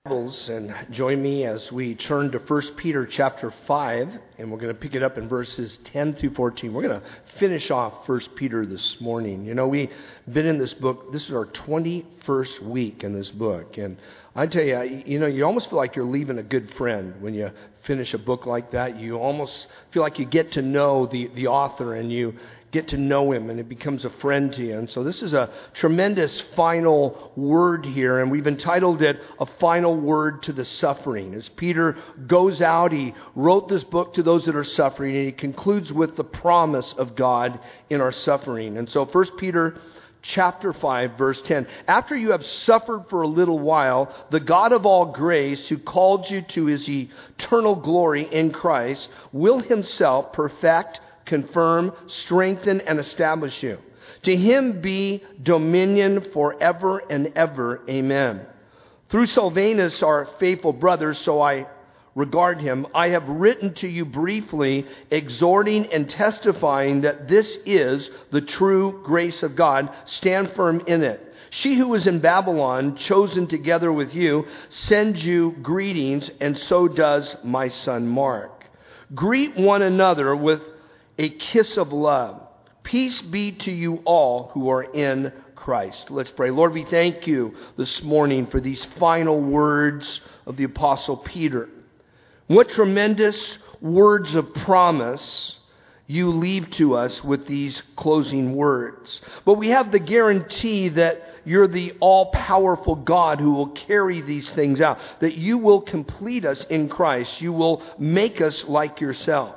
And join me as we turn to 1 Peter chapter 5, and we're going to pick it up in verses 10 through 14. We're going to finish off 1 Peter this morning. You know, we've been in this book. This is our 21st week in this book. And I tell you, you almost feel like you're leaving a good friend when you finish a book like that. You almost feel like you get to know the author, and you get to know him, and it becomes a friend to you. And so this is a tremendous final word here, and we've entitled it A Final Word to the Suffering. As Peter goes out, he wrote this book to those that are suffering, and he concludes with the promise of God in our suffering. And so 1 Peter chapter 5, verse 10. After you have suffered for a little while, the God of all grace, who called you to his eternal glory in Christ, will himself perfect, confirm, strengthen, and establish you. To him be dominion forever and ever. Amen. Through Silvanus, our faithful brother, so I regard him, I have written to you briefly, exhorting and testifying that this is the true grace of God. Stand firm in it. She who is in Babylon, chosen together with you, sends you greetings, and so does my son Mark. Greet one another with a kiss of love. Peace be to you all who are in Christ. Let's pray. Lord, we thank you this morning for these final words of the Apostle Peter. What tremendous words of promise you leave to us with these closing words. But we have the guarantee that you're the all-powerful God who will carry these things out, that you will complete us in Christ. You will make us like yourself.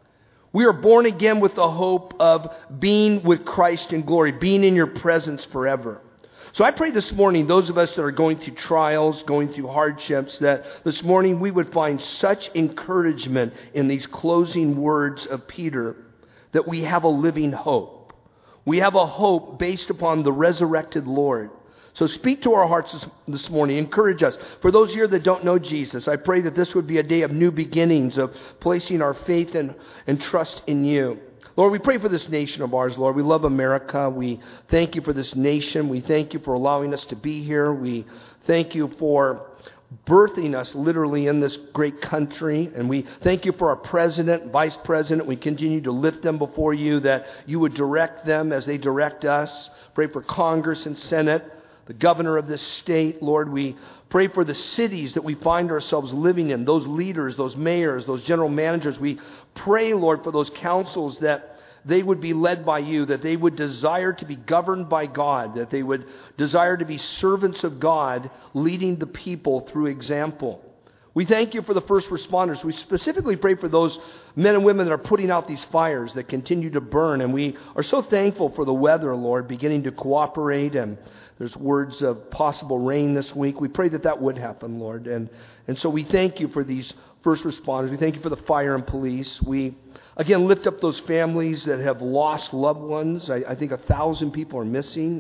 We are born again with the hope of being with Christ in glory, being in your presence forever. So I pray this morning, those of us that are going through trials, going through hardships, that this morning we would find such encouragement in these closing words of Peter that we have a living hope. We have a hope based upon the resurrected Lord. So speak to our hearts this morning. Encourage us. For those here that don't know Jesus, I pray that this would be a day of new beginnings, of placing our faith and trust in you. Lord, we pray for this nation of ours, Lord. We love America. We thank you for this nation. We thank you for allowing us to be here. We thank you for birthing us literally in this great country. And we thank you for our president, vice president. We continue to lift them before you, that you would direct them as they direct us. Pray for Congress and Senate, the governor of this state. Lord, we pray for the cities that we find ourselves living in, those leaders, those mayors, those general managers. We pray, Lord, for those councils that they would be led by you, that they would desire to be governed by God, that they would desire to be servants of God, leading the people through example. We thank you for the first responders. We specifically pray for those men and women that are putting out these fires that continue to burn. And we are so thankful for the weather, Lord, beginning to cooperate. And there's words of possible rain this week. We pray that that would happen, Lord. And so we thank you for these first responders. We thank you for the fire and police. We, again, lift up those families that have lost loved ones. I think 1,000 people are missing.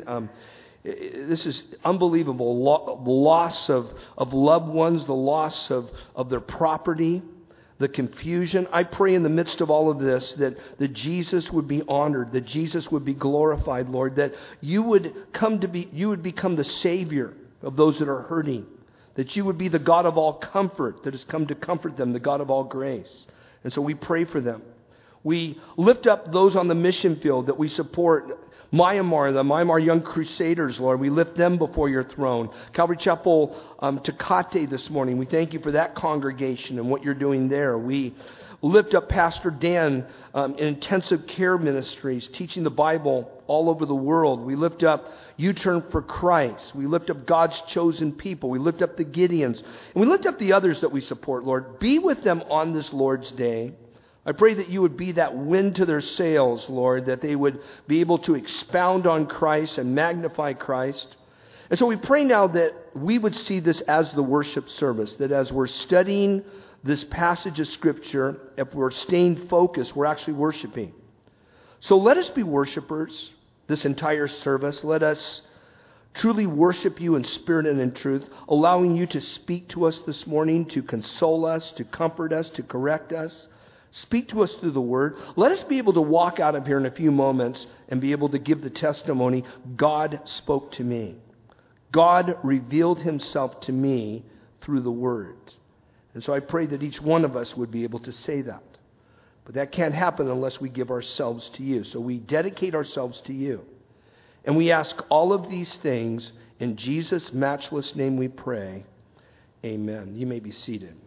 This is unbelievable. The loss of loved ones, the loss of their property, the confusion. I pray in the midst of all of this that Jesus would be honored, that Jesus would be glorified, Lord, that you would become the Savior of those that are hurting, that you would be the God of all comfort that has come to comfort them, the God of all grace. And so we pray for them. We lift up those on the mission field that we support. Myanmar, the Myanmar Young Crusaders, Lord, we lift them before your throne. Calvary Chapel Tecate this morning, we thank you for that congregation and what you're doing there. We lift up Pastor Dan in intensive care ministries, teaching the Bible all over the world. We lift up U-Turn for Christ. We lift up God's chosen people. We lift up the Gideons. And we lift up the others that we support, Lord. Be with them on this Lord's Day. I pray that you would be that wind to their sails, Lord, that they would be able to expound on Christ and magnify Christ. And so we pray now that we would see this as the worship service, that as we're studying this passage of Scripture, if we're staying focused, we're actually worshiping. So let us be worshipers this entire service. Let us truly worship you in spirit and in truth, allowing you to speak to us this morning, to console us, to comfort us, to correct us. Speak to us through the Word. Let us be able to walk out of here in a few moments and be able to give the testimony, God spoke to me. God revealed himself to me through the Word. And so I pray that each one of us would be able to say that. But that can't happen unless we give ourselves to you. So we dedicate ourselves to you. And we ask all of these things in Jesus' matchless name we pray. Amen. You may be seated.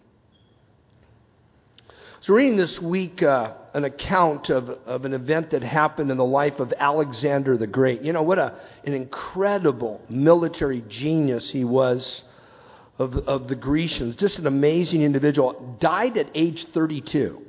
So reading this week an account of an event that happened in the life of Alexander the Great. You know, what an incredible military genius he was of the Grecians. Just an amazing individual. Died at age 32.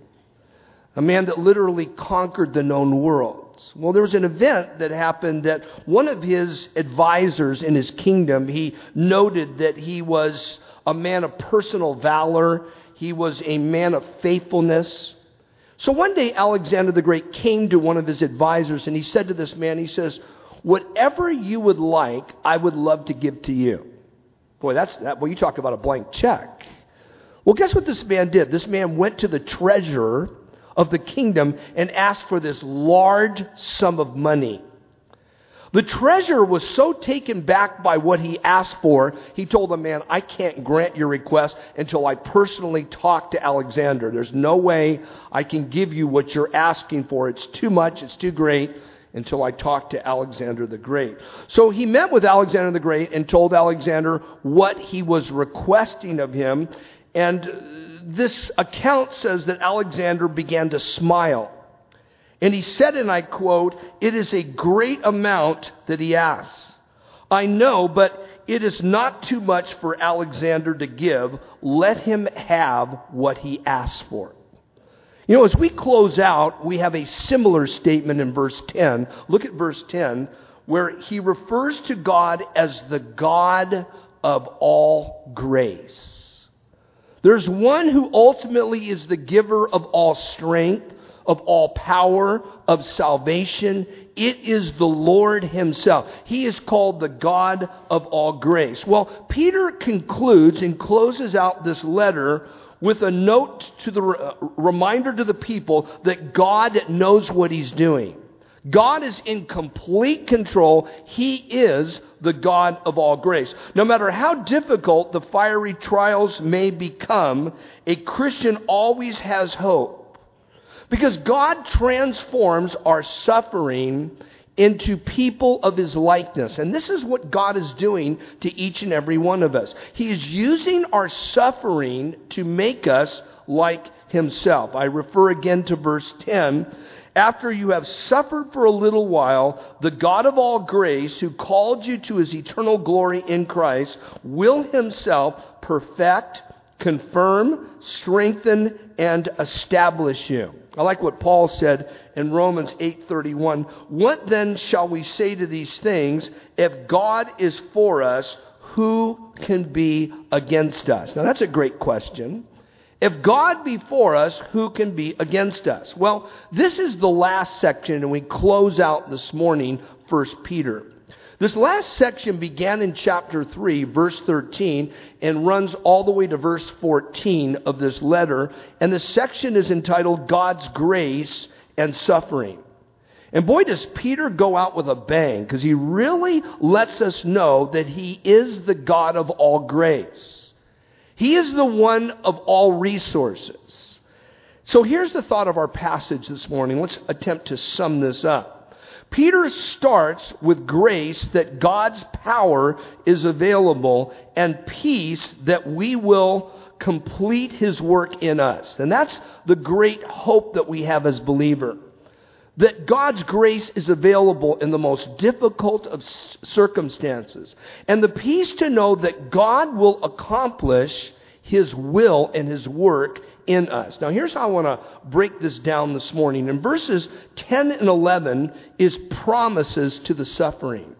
A man that literally conquered the known worlds. Well, there was an event that happened that one of his advisors in his kingdom, he noted that he was a man of personal valor. He was a man of faithfulness. So one day Alexander the Great came to one of his advisors and he said to this man, he says, "Whatever you would like, I would love to give to you." Boy, well, you talk about a blank check. Well, guess what this man did? This man went to the treasurer of the kingdom and asked for this large sum of money. The treasurer was so taken back by what he asked for, he told the man, "I can't grant your request until I personally talk to Alexander. There's no way I can give you what you're asking for. It's too much, it's too great, until I talk to Alexander the Great." So he met with Alexander the Great and told Alexander what he was requesting of him. And this account says that Alexander began to smile. And he said, and I quote, "It is a great amount that he asks. I know, but it is not too much for Alexander to give. Let him have what he asks for." You know, as we close out, we have a similar statement in verse 10. Look at verse 10, where he refers to God as the God of all grace. There's one who ultimately is the giver of all strength, of all power, of salvation. It is the Lord himself. He is called the God of all grace. Well, Peter concludes and closes out this letter with a note to the reminder to the people that God knows what he's doing. God is in complete control. He is the God of all grace. No matter how difficult the fiery trials may become, a Christian always has hope. Because God transforms our suffering into people of his likeness. And this is what God is doing to each and every one of us. He is using our suffering to make us like himself. I refer again to verse 10. "After you have suffered for a little while, the God of all grace, who called you to his eternal glory in Christ, will himself perfect, confirm, strengthen, and establish you." I like what Paul said in Romans 8:31. "What then shall we say to these things? If God is for us, who can be against us?" Now that's a great question. If God be for us, who can be against us? Well, this is the last section, and we close out this morning 1 Peter. This last section began in chapter 3, verse 13, and runs all the way to verse 14 of this letter. And this section is entitled God's Grace and Suffering. And boy, does Peter go out with a bang, because he really lets us know that he is the God of all grace. He is the one of all resources. So here's the thought of our passage this morning. Let's attempt to sum this up. Peter starts with grace, that God's power is available, and peace, that we will complete his work in us. And that's the great hope that we have as believers. That God's grace is available in the most difficult of circumstances. And the peace to know that God will accomplish his will and his work in us. Now here's how I want to break this down this morning. In verses 10 and 11 is promises to the suffering.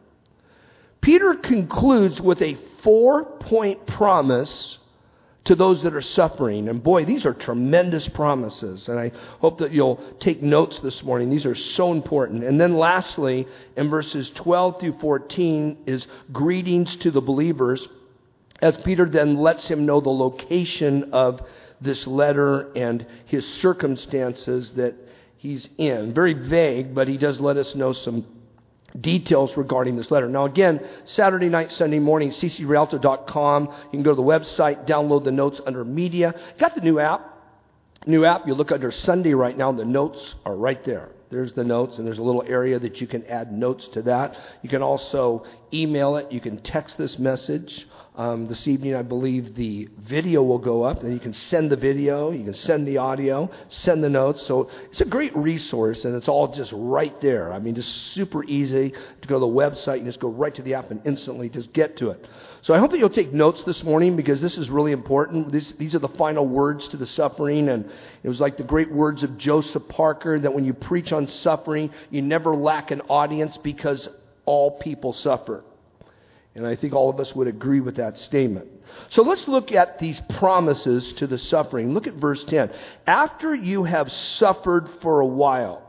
Peter concludes with a 4-point promise to those that are suffering. And boy, these are tremendous promises. And I hope that you'll take notes this morning. These are so important. And then lastly, in verses 12 through 14 is greetings to the believers, as Peter then lets him know the location of this letter and his circumstances that he's in. Very vague, but he does let us know some details regarding this letter. Now again, Saturday night, Sunday morning, ccrialto.com. You can go to the website, download the notes under media. Got the new app. You look under Sunday right now, and the notes are right there. There's the notes, and there's a little area that you can add notes to that. You can also email it. You can text this message. This evening, I believe the video will go up. Then you can send the video, you can send the audio, send the notes. So it's a great resource, and it's all just right there. I mean, just super easy to go to the website and just go right to the app and instantly just get to it. So I hope that you'll take notes this morning, because this is really important. These are the final words to the suffering, and it was like the great words of Joseph Parker, that when you preach on suffering, you never lack an audience, because all people suffer. And I think all of us would agree with that statement. So let's look at these promises to the suffering. Look at verse 10. After you have suffered for a while.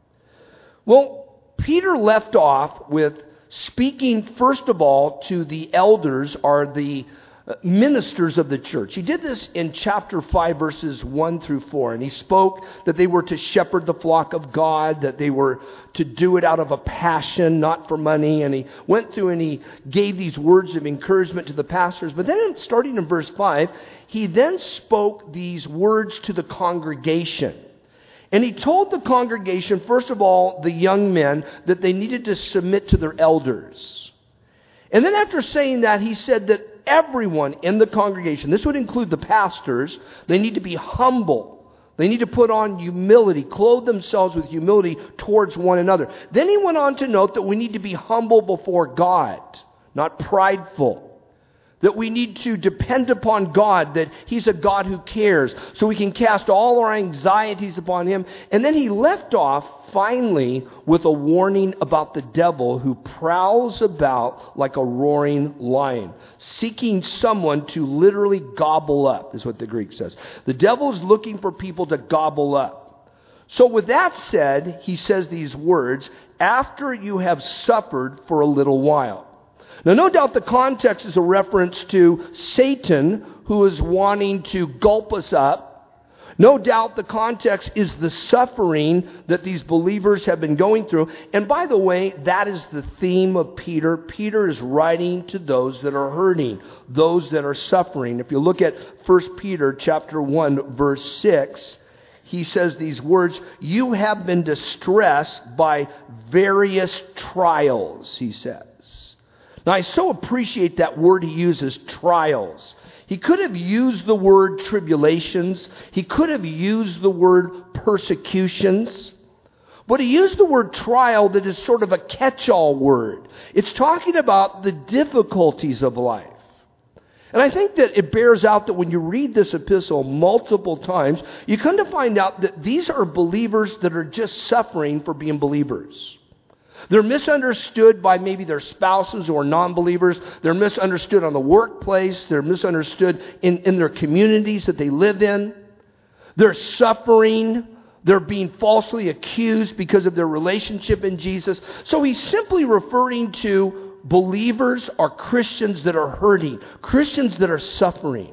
Well, Peter left off with speaking first of all to the elders, or the ministers of the church. He did this in chapter 5, verses 1 through 4. And he spoke that they were to shepherd the flock of God, that they were to do it out of a passion, not for money. And he went through and he gave these words of encouragement to the pastors. But then starting in verse 5, he then spoke these words to the congregation. And he told the congregation, first of all, the young men, that they needed to submit to their elders. And then after saying that, he said that everyone in the congregation, this would include the pastors, they need to be humble. They need to put on humility, clothe themselves with humility towards one another. Then he went on to note that we need to be humble before God, not prideful. That we need to depend upon God, that He's a God who cares, so we can cast all our anxieties upon Him. And then he left off, finally, with a warning about the devil who prowls about like a roaring lion, seeking someone to literally gobble up, is what the Greek says. The devil is looking for people to gobble up. So with that said, he says these words, after you have suffered for a little while. Now, no doubt the context is a reference to Satan, who is wanting to gulp us up. No doubt the context is the suffering that these believers have been going through. And by the way, that is the theme of Peter. Peter is writing to those that are hurting, those that are suffering. If you look at 1 Peter chapter 1, verse 6, he says these words, you have been distressed by various trials, he says. Now, I so appreciate that word he uses, trials. He could have used the word tribulations. He could have used the word persecutions. But he used the word trial that is sort of a catch-all word. It's talking about the difficulties of life. And I think that it bears out that when you read this epistle multiple times, you come to find out that these are believers that are just suffering for being believers. They're misunderstood by maybe their spouses or non-believers. They're misunderstood on the workplace. They're misunderstood in their communities that they live in. They're suffering. They're being falsely accused because of their relationship in Jesus. So he's simply referring to believers or Christians that are hurting, Christians that are suffering.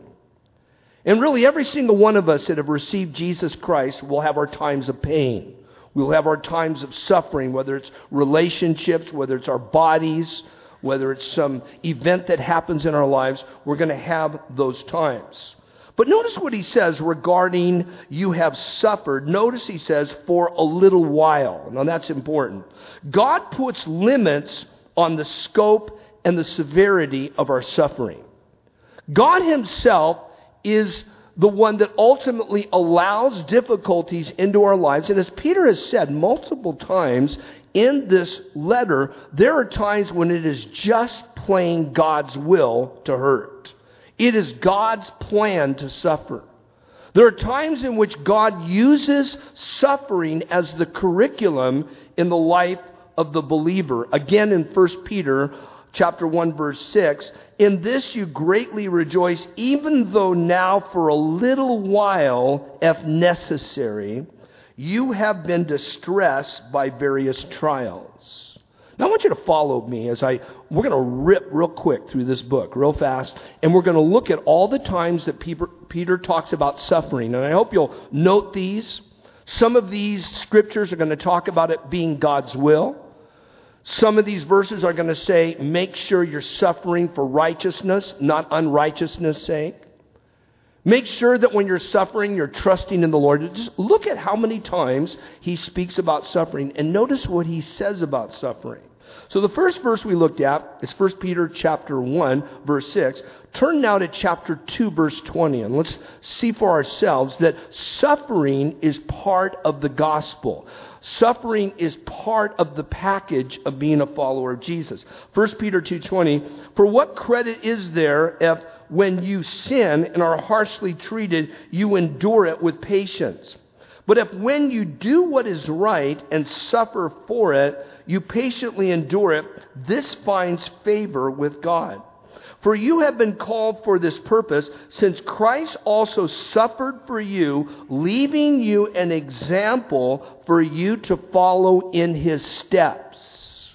And really every single one of us that have received Jesus Christ will have our times of pain. We'll have our times of suffering, whether it's relationships, whether it's our bodies, whether it's some event that happens in our lives. We're going to have those times. But notice what he says regarding you have suffered. Notice he says, for a little while. Now that's important. God puts limits on the scope and the severity of our suffering. God himself is the one that ultimately allows difficulties into our lives. And as Peter has said multiple times in this letter, there are times when it is just plain God's will to hurt. It is God's plan to suffer. There are times in which God uses suffering as the curriculum in the life of the believer. Again, in 1 Peter chapter 1, verse 6, in this you greatly rejoice, even though now for a little while, if necessary, you have been distressed by various trials. Now I want you to follow me as we're going to rip real quick through this book, real fast, and we're going to look at all the times that Peter talks about suffering. And I hope you'll note these. Some of these scriptures are going to talk about it being God's will. Some of these verses are going to say, make sure you're suffering for righteousness, not unrighteousness' sake. Make sure that when you're suffering, you're trusting in the Lord. Just look at how many times he speaks about suffering, and notice what he says about suffering. So the first verse we looked at is 1 Peter chapter 1, verse 6. Turn now to chapter 2, verse 20, and let's see for ourselves that suffering is part of the gospel. Suffering is part of the package of being a follower of Jesus. 1 Peter 2:20, for what credit is there if when you sin and are harshly treated, you endure it with patience? But if when you do what is right and suffer for it, you patiently endure it, this finds favor with God. For you have been called for this purpose, since Christ also suffered for you, leaving you an example for you to follow in his steps.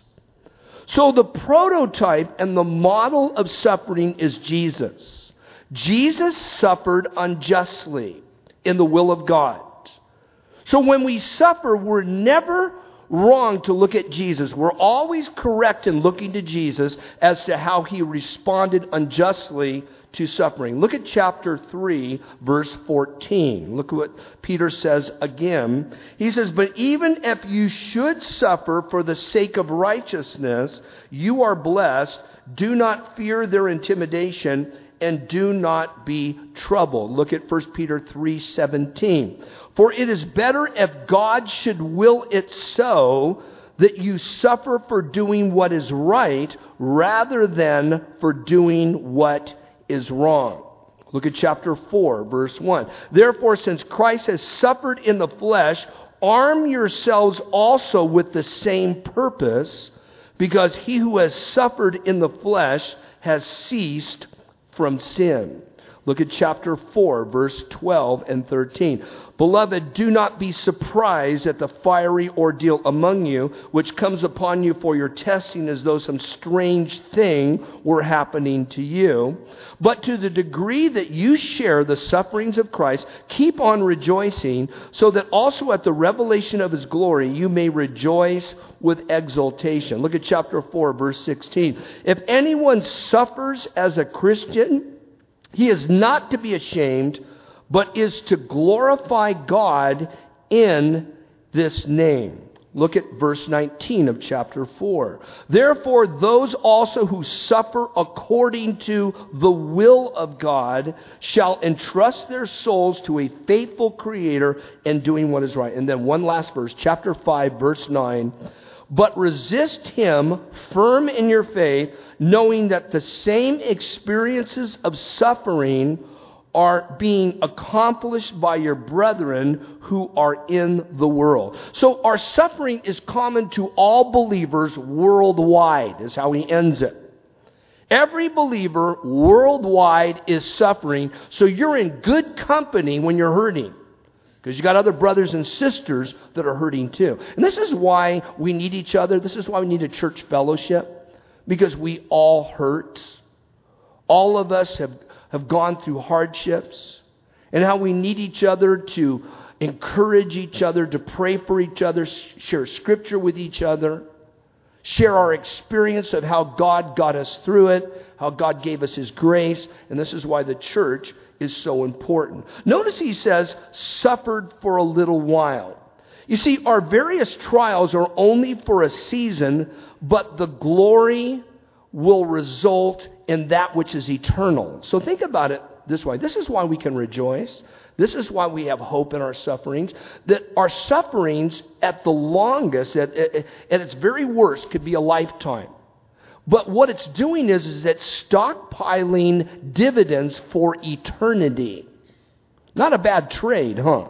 So the prototype and the model of suffering is Jesus. Jesus suffered unjustly in the will of God. So when we suffer, we're never wrong to look at Jesus. We're always correct in looking to Jesus as to how he responded unjustly to suffering. Look at chapter 3, verse 14. Look what Peter says again. He says, but even if you should suffer for the sake of righteousness, you are blessed. Do not fear their intimidation, and do not be troubled. Look at 1 Peter 3:17. For it is better if God should will it so that you suffer for doing what is right rather than for doing what is wrong. Look at chapter 4, verse 1. Therefore, since Christ has suffered in the flesh, arm yourselves also with the same purpose, because he who has suffered in the flesh has ceased from sin. Look at chapter 4, verse 12 and 13. Beloved, do not be surprised at the fiery ordeal among you, which comes upon you for your testing as though some strange thing were happening to you. But to the degree that you share the sufferings of Christ, keep on rejoicing, so that also at the revelation of his glory you may rejoice with exultation. Look at chapter 4, verse 16. If anyone suffers as a Christian, he is not to be ashamed, but is to glorify God in this name. Look at verse 19 of chapter 4. Therefore, those also who suffer according to the will of God shall entrust their souls to a faithful Creator in doing what is right. And then one last verse, chapter 5, verse 9. But resist him firm in your faith, knowing that the same experiences of suffering are being accomplished by your brethren who are in the world. So our suffering is common to all believers worldwide, is how he ends it. Every believer worldwide is suffering, so you're in good company when you're hurting. Because you got other brothers and sisters that are hurting too. And this is why we need each other. This is why we need a church fellowship. Because we all hurt. All of us have gone through hardships. And how we need each other to encourage each other, to pray for each other, share scripture with each other. Share our experience of how God got us through it, how God gave us his grace. And this is why the church is so important. Notice he says, suffered for a little while. You see, our various trials are only for a season, but the glory will result in that which is eternal. So think about it this way. This is why we can rejoice. This is why we have hope in our sufferings. That our sufferings at the longest, at its very worst, could be a lifetime. But what it's doing is it's stockpiling dividends for eternity. Not a bad trade, huh?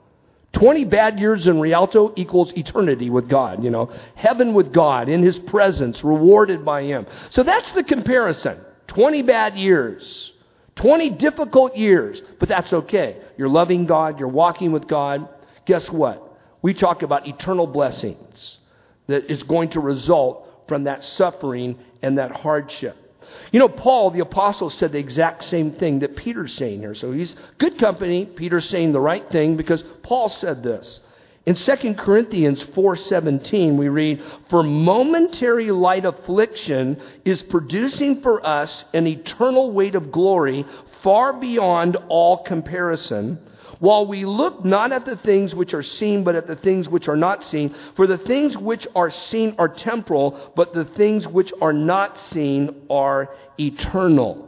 20 bad years in Rialto equals eternity with God, you know. Heaven with God, in his presence, rewarded by him. So that's the comparison. 20 bad years. 20 difficult years. But that's okay. You're loving God. You're walking with God. Guess what? We talk about eternal blessings that is going to result from that suffering and that hardship. You know, Paul, the apostle, said the exact same thing that Peter's saying here. So he's good company. Peter's saying the right thing because Paul said this. In 2 Corinthians 4:17, we read, "For momentary light affliction is producing for us an eternal weight of glory far beyond all comparison, while we look not at the things which are seen, but at the things which are not seen. For the things which are seen are temporal, but the things which are not seen are eternal."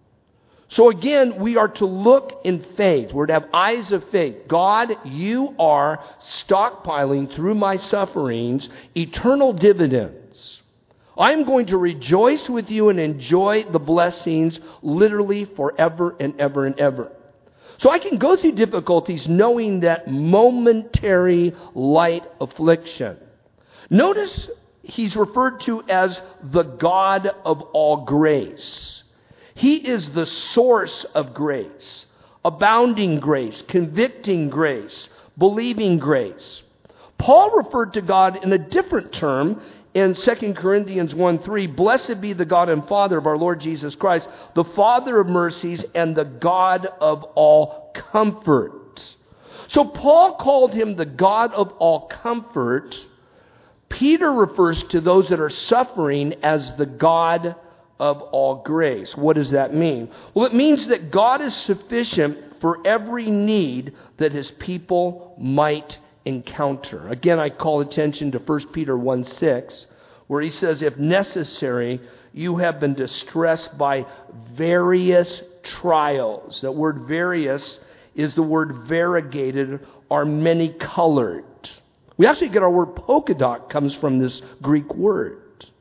So again, we are to look in faith. We're to have eyes of faith. God, you are stockpiling through my sufferings eternal dividends. I'm going to rejoice with you and enjoy the blessings literally forever and ever and ever. So I can go through difficulties knowing that momentary light affliction. Notice he's referred to as the God of all grace. He is the source of grace, abounding grace, convicting grace, believing grace. Paul referred to God in a different term in 2 Corinthians 1:3. "Blessed be the God and Father of our Lord Jesus Christ, the Father of mercies and the God of all comfort." So Paul called him the God of all comfort. Peter refers to those that are suffering as the God of all grace. What does that mean? Well, it means that God is sufficient for every need that his people might encounter. Again, I call attention to 1 Peter 1:6, where he says, "If necessary, you have been distressed by various trials." That word various is the word variegated or many colored. We actually get our word polka dot comes from this Greek word.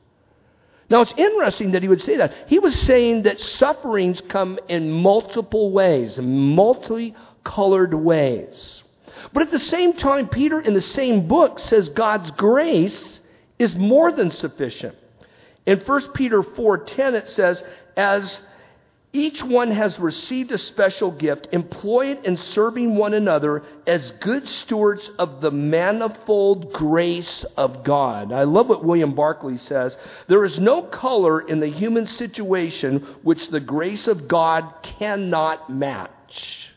Now, it's interesting that he would say that. He was saying that sufferings come in multiple ways, in multicolored ways. But at the same time, Peter, in the same book, says God's grace is more than sufficient. In 1 Peter 4:10, it says, "As each one has received a special gift, employ it in serving one another as good stewards of the manifold grace of God." I love what William Barclay says. "There is no color in the human situation which the grace of God cannot match."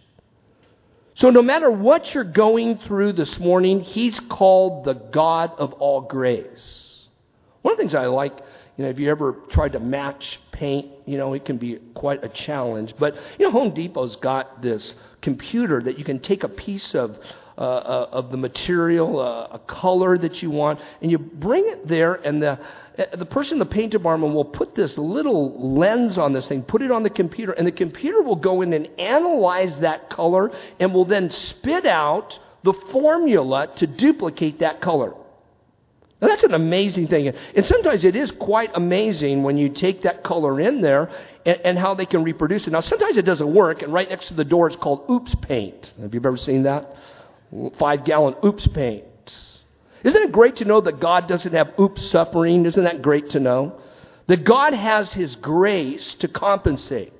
So no matter what you're going through this morning, he's called the God of all grace. One of the things I like, if you ever tried to match paint, it can be quite a challenge. But, Home Depot's got this computer that you can take a piece of the material, a color that you want, and you bring it there, and the person in the paint department will put this little lens on this thing, put it on the computer, and the computer will go in and analyze that color and will then spit out the formula to duplicate that color. Now, that's an amazing thing. And sometimes it is quite amazing when you take that color in there and how they can reproduce it. Now, sometimes it doesn't work, and right next to the door it's called Oops Paint. Have you ever seen that? 5-gallon Oops Paint. Isn't it great to know that God doesn't have oops suffering? Isn't that great to know? That God has his grace to compensate.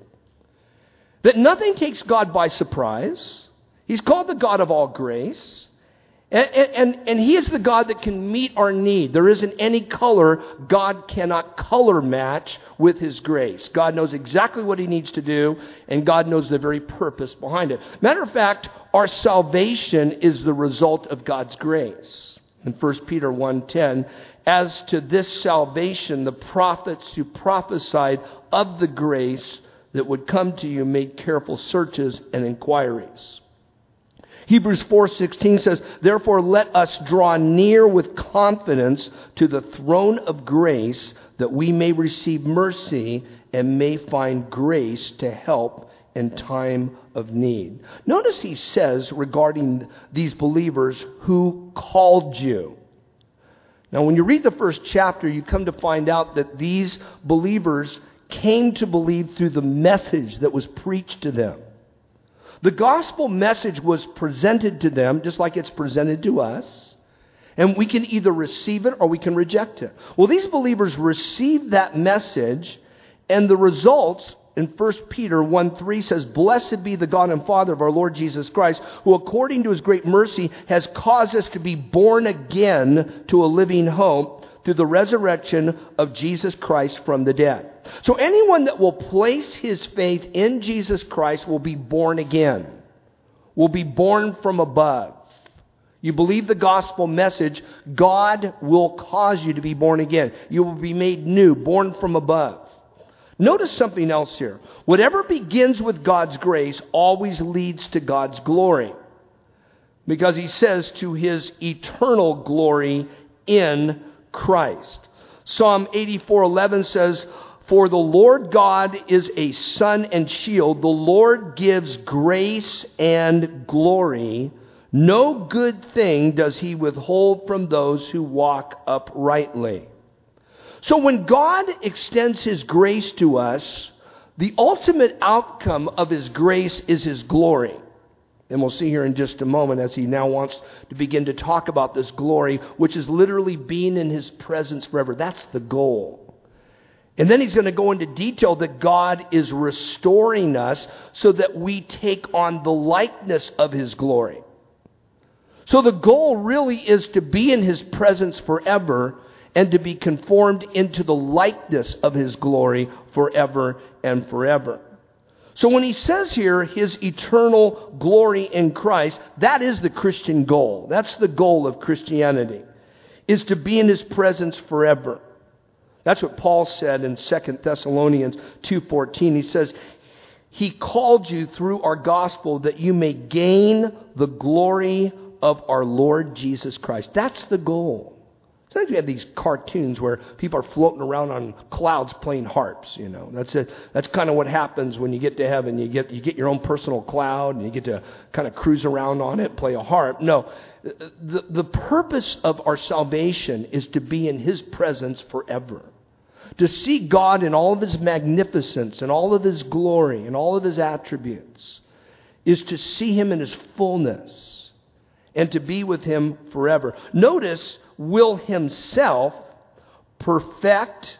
That nothing takes God by surprise. He's called the God of all grace. And he is the God that can meet our need. There isn't any color God cannot color match with his grace. God knows exactly what he needs to do, and God knows the very purpose behind it. Matter of fact, our salvation is the result of God's grace. In 1 Peter 1:10, "As to this salvation, the prophets who prophesied of the grace that would come to you made careful searches and inquiries." Hebrews 4:16 says, "Therefore let us draw near with confidence to the throne of grace, that we may receive mercy and may find grace to help in time of need." Notice he says regarding these believers, "who called you." Now, when you read the first chapter, you come to find out that these believers came to believe through the message that was preached to them. The gospel message was presented to them just like it's presented to us. And we can either receive it or we can reject it. Well, these believers received that message, and the results in 1 Peter 1:3 says, "Blessed be the God and Father of our Lord Jesus Christ, who according to his great mercy has caused us to be born again to a living hope through the resurrection of Jesus Christ from the dead." So anyone that will place his faith in Jesus Christ will be born again, will be born from above. You believe the gospel message, God will cause you to be born again. You will be made new, born from above. Notice something else here. Whatever begins with God's grace always leads to God's glory. Because he says to his eternal glory in Christ. Psalm 84:11 says, "For the Lord God is a sun and shield. The Lord gives grace and glory. No good thing does he withhold from those who walk uprightly." So when God extends his grace to us, the ultimate outcome of his grace is his glory. And we'll see here in just a moment as he now wants to begin to talk about this glory, which is literally being in his presence forever. That's the goal. And then he's going to go into detail that God is restoring us so that we take on the likeness of his glory. So the goal really is to be in his presence forever and to be conformed into the likeness of his glory forever and forever. So when he says here, his eternal glory in Christ, that is the Christian goal. That's the goal of Christianity, is to be in his presence forever. That's what Paul said in 2 Thessalonians 2:14. He says, "He called you through our gospel that you may gain the glory of our Lord Jesus Christ." That's the goal. Sometimes we have these cartoons where people are floating around on clouds playing harps. You know, that's it. That's kind of what happens when you get to heaven. You get your own personal cloud, and you get to kind of cruise around on it, play a harp. No, the purpose of our salvation is to be in his presence forever. To see God in all of his magnificence and all of his glory and all of his attributes is to see him in his fullness and to be with him forever. Notice, will himself perfect,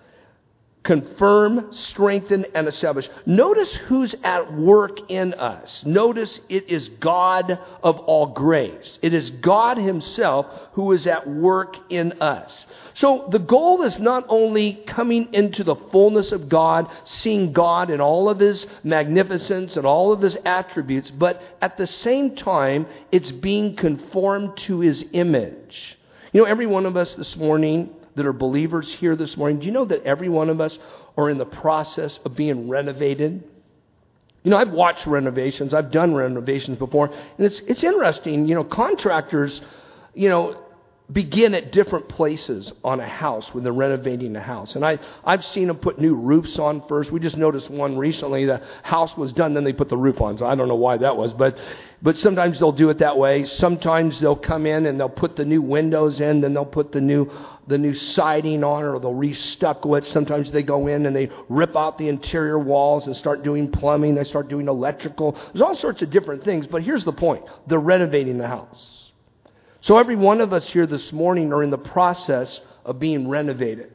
confirm, strengthen, and establish. Notice who's at work in us. Notice it is God of all grace. It is God himself who is at work in us. So the goal is not only coming into the fullness of God, seeing God in all of his magnificence and all of his attributes, but at the same time, it's being conformed to his image. You know, every one of us this morning that are believers here this morning, do you know that every one of us are in the process of being renovated? You know, I've watched renovations. I've done renovations before. And it's interesting. You know, contractors, you know, begin at different places on a house when they're renovating a house. And I've seen them put new roofs on first. We just noticed one recently. The house was done, then they put the roof on. So I don't know why that was. But sometimes they'll do it that way. Sometimes they'll come in and they'll put the new windows in. Then they'll put the new siding on, or they'll re-stucco it. Sometimes they go in and they rip out the interior walls and start doing plumbing. They start doing electrical. There's all sorts of different things. But here's the point. They're renovating the house. So every one of us here this morning are in the process of being renovated.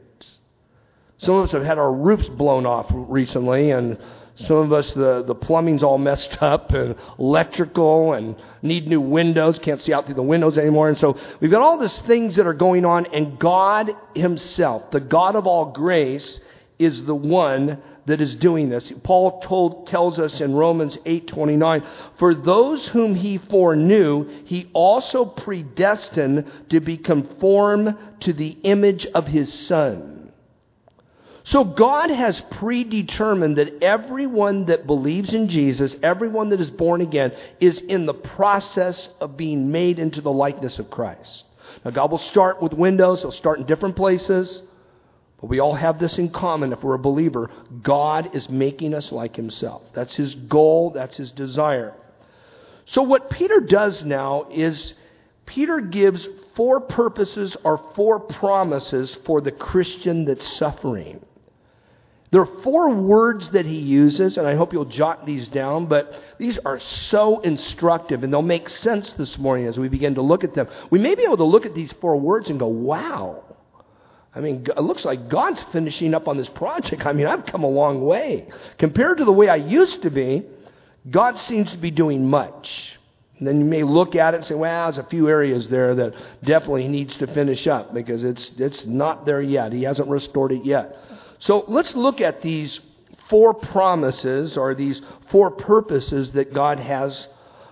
Some of us have had our roofs blown off recently, and some of us, the plumbing's all messed up and electrical and need new windows, can't see out through the windows anymore. And so we've got all these things that are going on, and God himself, the God of all grace, is the one that is doing this. Paul tells us in Romans 8:29, "For those whom he foreknew, he also predestined to be conformed to the image of his Son." So God has predetermined that everyone that believes in Jesus, everyone that is born again, is in the process of being made into the likeness of Christ. Now God will start with windows. He'll start in different places. But we all have this in common if we're a believer. God is making us like himself. That's his goal. That's his desire. So what Peter does now is Peter gives 4 purposes or 4 promises for the Christian that's suffering. There are 4 words that he uses, and I hope you'll jot these down, but these are so instructive, and they'll make sense this morning as we begin to look at them. We may be able to look at these 4 words and go, wow. I mean, it looks like God's finishing up on this project. I mean, I've come a long way. Compared to the way I used to be, God seems to be doing much. And then you may look at it and say, well, there's a few areas there that definitely needs to finish up because it's not there yet. He hasn't restored it yet. So let's look at these 4 promises or these 4 purposes that God has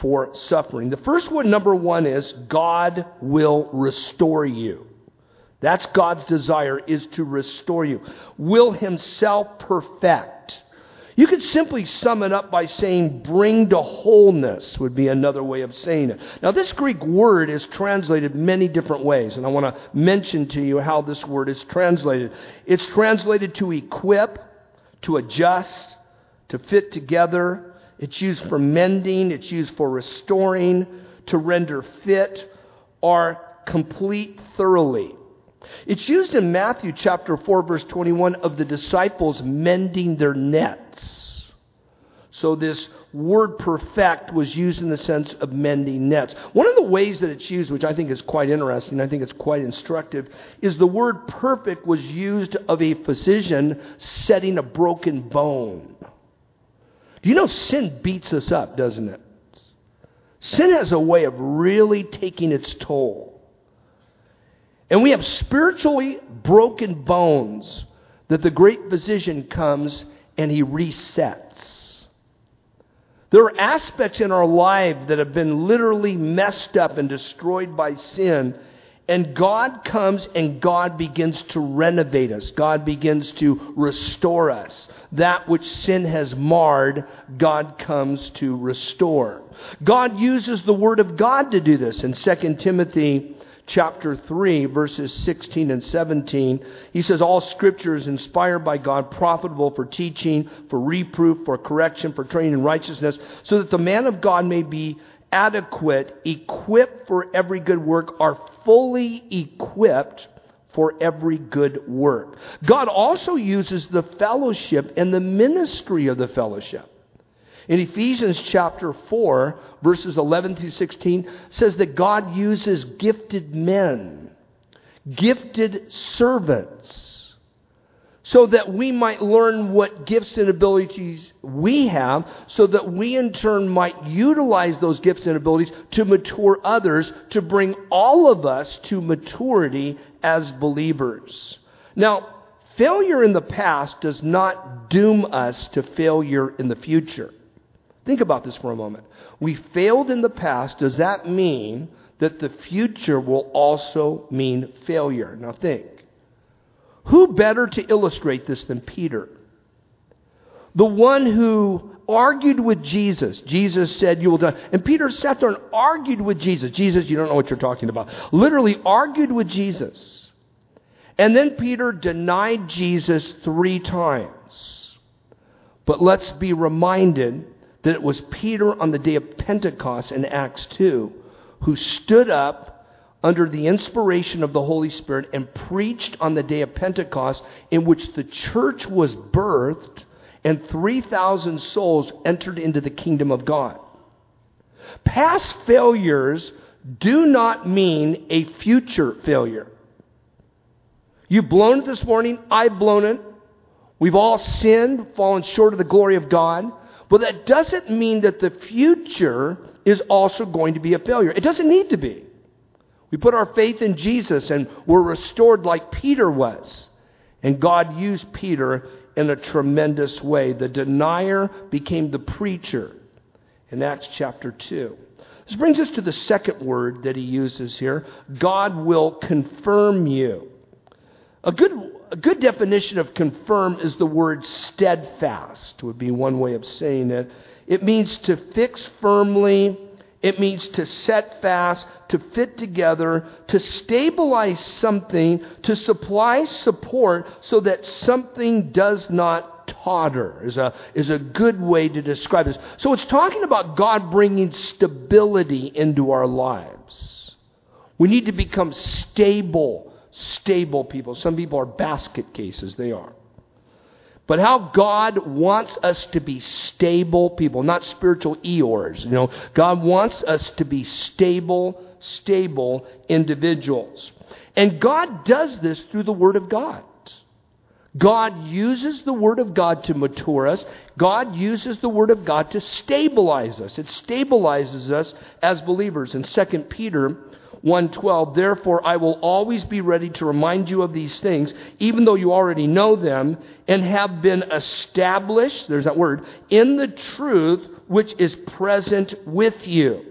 for suffering. The first one, number one, is God will restore you. That's God's desire, is to restore you. Will Himself perfect. You could simply sum it up by saying bring to wholeness would be another way of saying it. Now, this Greek word is translated many different ways, and I want to mention to you how this word is translated. It's translated to equip, to adjust, to fit together. It's used for mending. It's used for restoring, to render fit, or complete thoroughly. It's used in Matthew chapter 4, verse 21 of the disciples mending their nets. So this word perfect was used in the sense of mending nets. One of the ways that it's used, which I think is quite interesting, I think it's quite instructive, is the word perfect was used of a physician setting a broken bone. Do you know sin beats us up, doesn't it? Sin has a way of really taking its toll. And we have spiritually broken bones that the great physician comes and He resets. There are aspects in our life that have been literally messed up and destroyed by sin. And God comes and God begins to renovate us. God begins to restore us. That which sin has marred, God comes to restore. God uses the Word of God to do this. In 2 Timothy chapter 3, verses 16 and 17, he says, all Scripture is inspired by God, profitable for teaching, for reproof, for correction, for training in righteousness, so that the man of God may be adequate, equipped for every good work, are fully equipped for every good work. God also uses the fellowship and the ministry of the fellowship. In Ephesians chapter 4, verses 11 through 16, says that God uses gifted men, gifted servants, so that we might learn what gifts and abilities we have, so that we in turn might utilize those gifts and abilities to mature others, to bring all of us to maturity as believers. Now, failure in the past does not doom us to failure in the future. Think about this for a moment. We failed in the past. Does that mean that the future will also mean failure? Now think. Who better to illustrate this than Peter? The one who argued with Jesus. Jesus said, you will die. And Peter sat there and argued with Jesus. Jesus, you don't know what you're talking about. Literally argued with Jesus. And then Peter denied Jesus 3 times. But let's be reminded that it was Peter on the day of Pentecost in Acts 2 who stood up under the inspiration of the Holy Spirit and preached on the day of Pentecost, in which the church was birthed and 3,000 souls entered into the kingdom of God. Past failures do not mean a future failure. You've blown it this morning. I've blown it. We've all sinned, fallen short of the glory of God. But that doesn't mean that the future is also going to be a failure. It doesn't need to be. We put our faith in Jesus and we're restored like Peter was. And God used Peter in a tremendous way. The denier became the preacher in Acts chapter 2. This brings us to the second word that he uses here. God will confirm you. A good definition of confirm is the word steadfast, would be one way of saying it. It means to fix firmly. It means to set fast, to fit together, to stabilize something, to supply support so that something does not totter, is a good way to describe this. So it's talking about God bringing stability into our lives. We need to become stable people. Some people are basket cases. They are. But how God wants us to be stable people, not spiritual Eeyores. God wants us to be stable individuals. And God does this through the Word of God. God uses the Word of God to mature us. God uses the Word of God to stabilize us. It stabilizes us as believers. In 2 Peter 1:12, therefore I will always be ready to remind you of these things, even though you already know them and have been established, there's that word, in the truth which is present with you.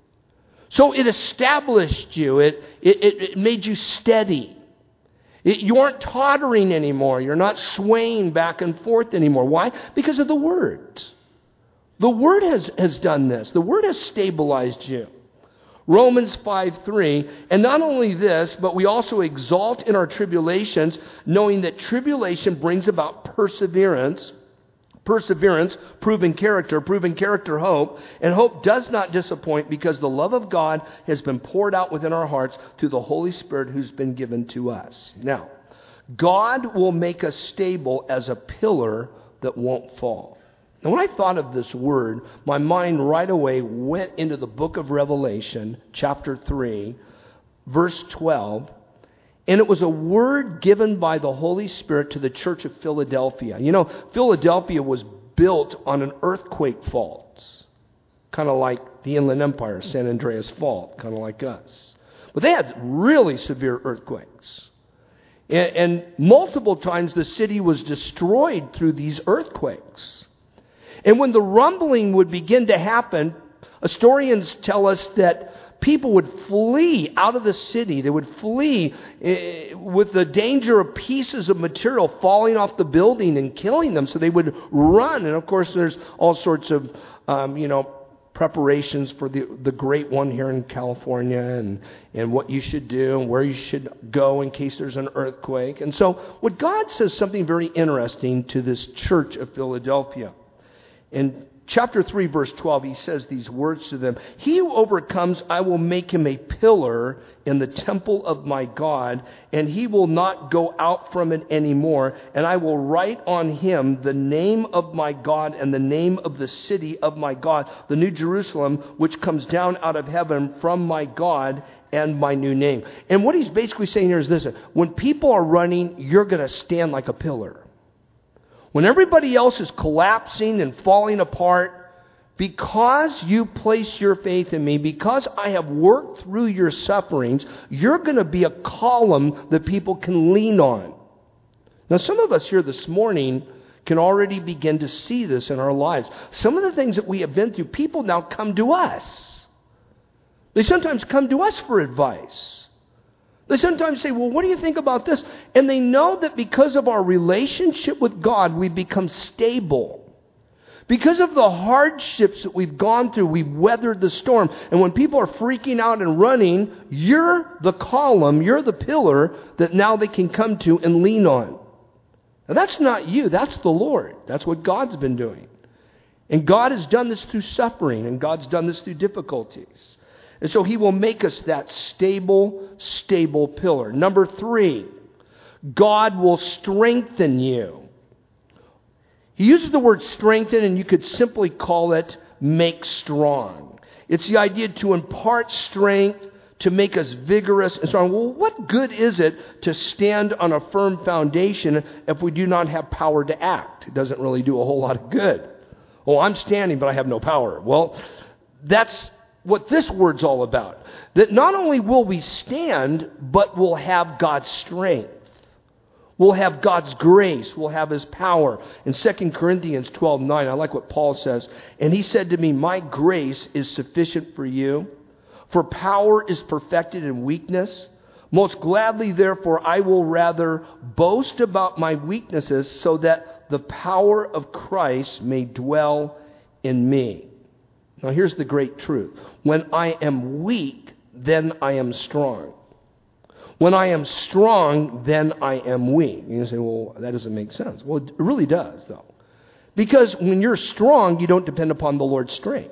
So it established you. It made you steady. You aren't tottering anymore. You're not swaying back and forth anymore. Why? Because of the Word. The Word has done this. The Word has stabilized you. Romans 5:3, and not only this, but we also exalt in our tribulations, knowing that tribulation brings about perseverance. Perseverance, proven character, hope. And hope does not disappoint because the love of God has been poured out within our hearts through the Holy Spirit who's been given to us. Now, God will make us stable as a pillar that won't fall. Now, when I thought of this word, my mind right away went into the book of Revelation, chapter 3, verse 12. And it was a word given by the Holy Spirit to the church of Philadelphia. You know, Philadelphia was built on an earthquake fault. Kind of like the Inland Empire, San Andreas Fault, kind of like us. But they had really severe earthquakes. And multiple times the city was destroyed through these earthquakes. And when the rumbling would begin to happen, historians tell us that people would flee out of the city. They would flee with the danger of pieces of material falling off the building and killing them. So they would run. And of course, there's all sorts of, preparations for the great one here in California and what you should do and where you should go in case there's an earthquake. And so what God says something very interesting to this church of Philadelphia. In chapter 3, verse 12, he says these words to them. He who overcomes, I will make him a pillar in the temple of my God, and he will not go out from it anymore. And I will write on him the name of my God and the name of the city of my God, the New Jerusalem, which comes down out of heaven from my God, and my new name. And what he's basically saying here is this. When people are running, you're going to stand like a pillar. When everybody else is collapsing and falling apart, because you place your faith in me, because I have worked through your sufferings, you're going to be a column that people can lean on. Now, some of us here this morning can already begin to see this in our lives. Some of the things that we have been through, people now come to us. They sometimes come to us for advice. They sometimes say, well, what do you think about this? And they know that because of our relationship with God, we become stable. Because of the hardships that we've gone through, we've weathered the storm. And when people are freaking out and running, you're the column, you're the pillar that now they can come to and lean on. Now, that's not you, that's the Lord. That's what God's been doing. And God has done this through suffering, and God's done this through difficulties. And so he will make us that stable pillar. Number 3, God will strengthen you. He uses the word strengthen, and you could simply call it make strong. It's the idea to impart strength, to make us vigorous and strong. Well, what good is it to stand on a firm foundation if we do not have power to act? It doesn't really do a whole lot of good. Oh, I'm standing, but I have no power. Well, that's what this word's all about. That not only will we stand, but we'll have God's strength. We'll have God's grace. We'll have his power. In 2 Corinthians 12:9, I like what Paul says. And he said to me, my grace is sufficient for you, for power is perfected in weakness. Most gladly, therefore, I will rather boast about my weaknesses so that the power of Christ may dwell in me. Now, here's the great truth. When I am weak, then I am strong. When I am strong, then I am weak. You say, well, that doesn't make sense. Well, it really does, though. Because when you're strong, you don't depend upon the Lord's strength.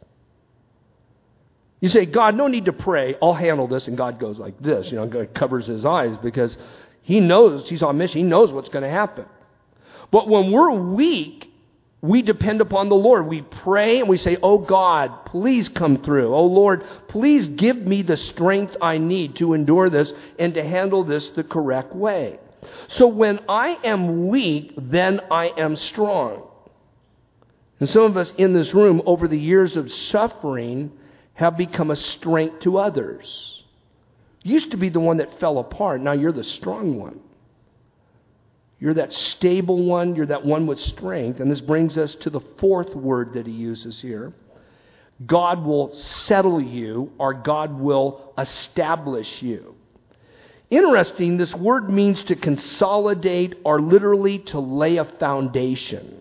You say, God, no need to pray. I'll handle this. And God goes like this. God covers his eyes because he knows, he's on mission. He knows what's going to happen. But when we're weak, we depend upon the Lord. We pray and we say, oh God, please come through. Oh Lord, please give me the strength I need to endure this and to handle this the correct way. So when I am weak, then I am strong. And some of us in this room over the years of suffering have become a strength to others. You used to be the one that fell apart. Now you're the strong one. You're that stable one. You're that one with strength. And this brings us to the fourth word that he uses here. God will settle you, or God will establish you. Interesting, this word means to consolidate or literally to lay a foundation.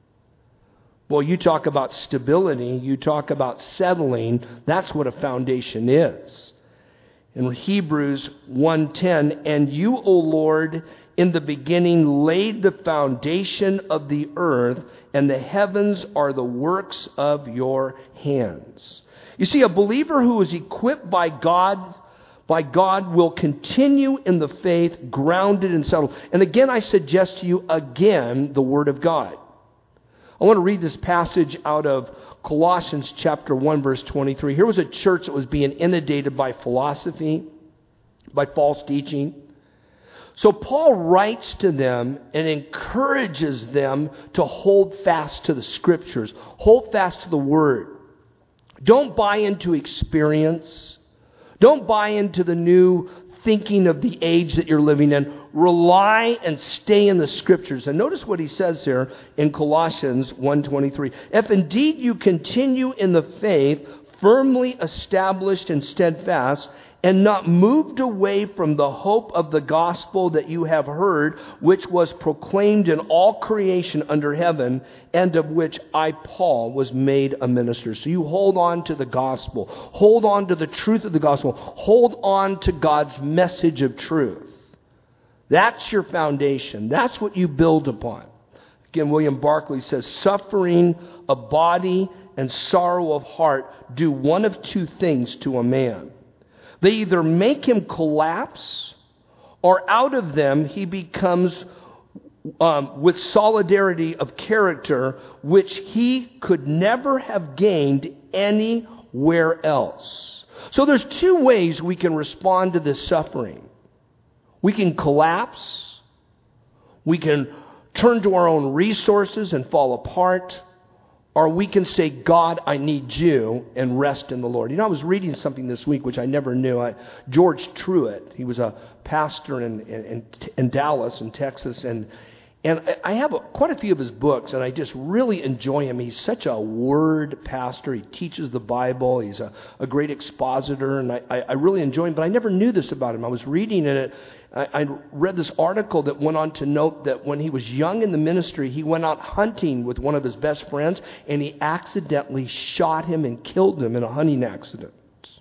Well, you talk about stability, you talk about settling, that's what a foundation is. In Hebrews 1:10, and you, O Lord, in the beginning laid the foundation of the earth, and the heavens are the works of your hands. You see, a believer who is equipped by God will continue in the faith, grounded and settled. And again, I suggest to you again the Word of God. I want to read this passage out of Colossians chapter 1, verse 23. Here was a church that was being inundated by philosophy, by false teaching. So Paul writes to them and encourages them to hold fast to the Scriptures. Hold fast to the Word. Don't buy into experience. Don't buy into the new thinking of the age that you're living in. Rely and stay in the Scriptures. And notice what he says here in Colossians 1:23. If indeed you continue in the faith, firmly established and steadfast, and not moved away from the hope of the gospel that you have heard, which was proclaimed in all creation under heaven, and of which I, Paul, was made a minister. So you hold on to the gospel. Hold on to the truth of the gospel. Hold on to God's message of truth. That's your foundation. That's what you build upon. Again, William Barclay says, suffering of body and sorrow of heart do one of two things to a man. They either make him collapse, or out of them he becomes with solidarity of character, which he could never have gained anywhere else. So there's two ways we can respond to this suffering. We can collapse. We can turn to our own resources and fall apart. Or we can say, God, I need you, and rest in the Lord. You know, I was reading something this week which I never knew. George Truett, he was a pastor in Dallas, in Texas, and I have quite a few of his books, and I just really enjoy him. He's such a word pastor. He teaches the Bible. He's a great expositor, and I really enjoy him, but I never knew this about him. I was reading it. I read this article that went on to note that when he was young in the ministry, he went out hunting with one of his best friends, and he accidentally shot him and killed him in a hunting accident.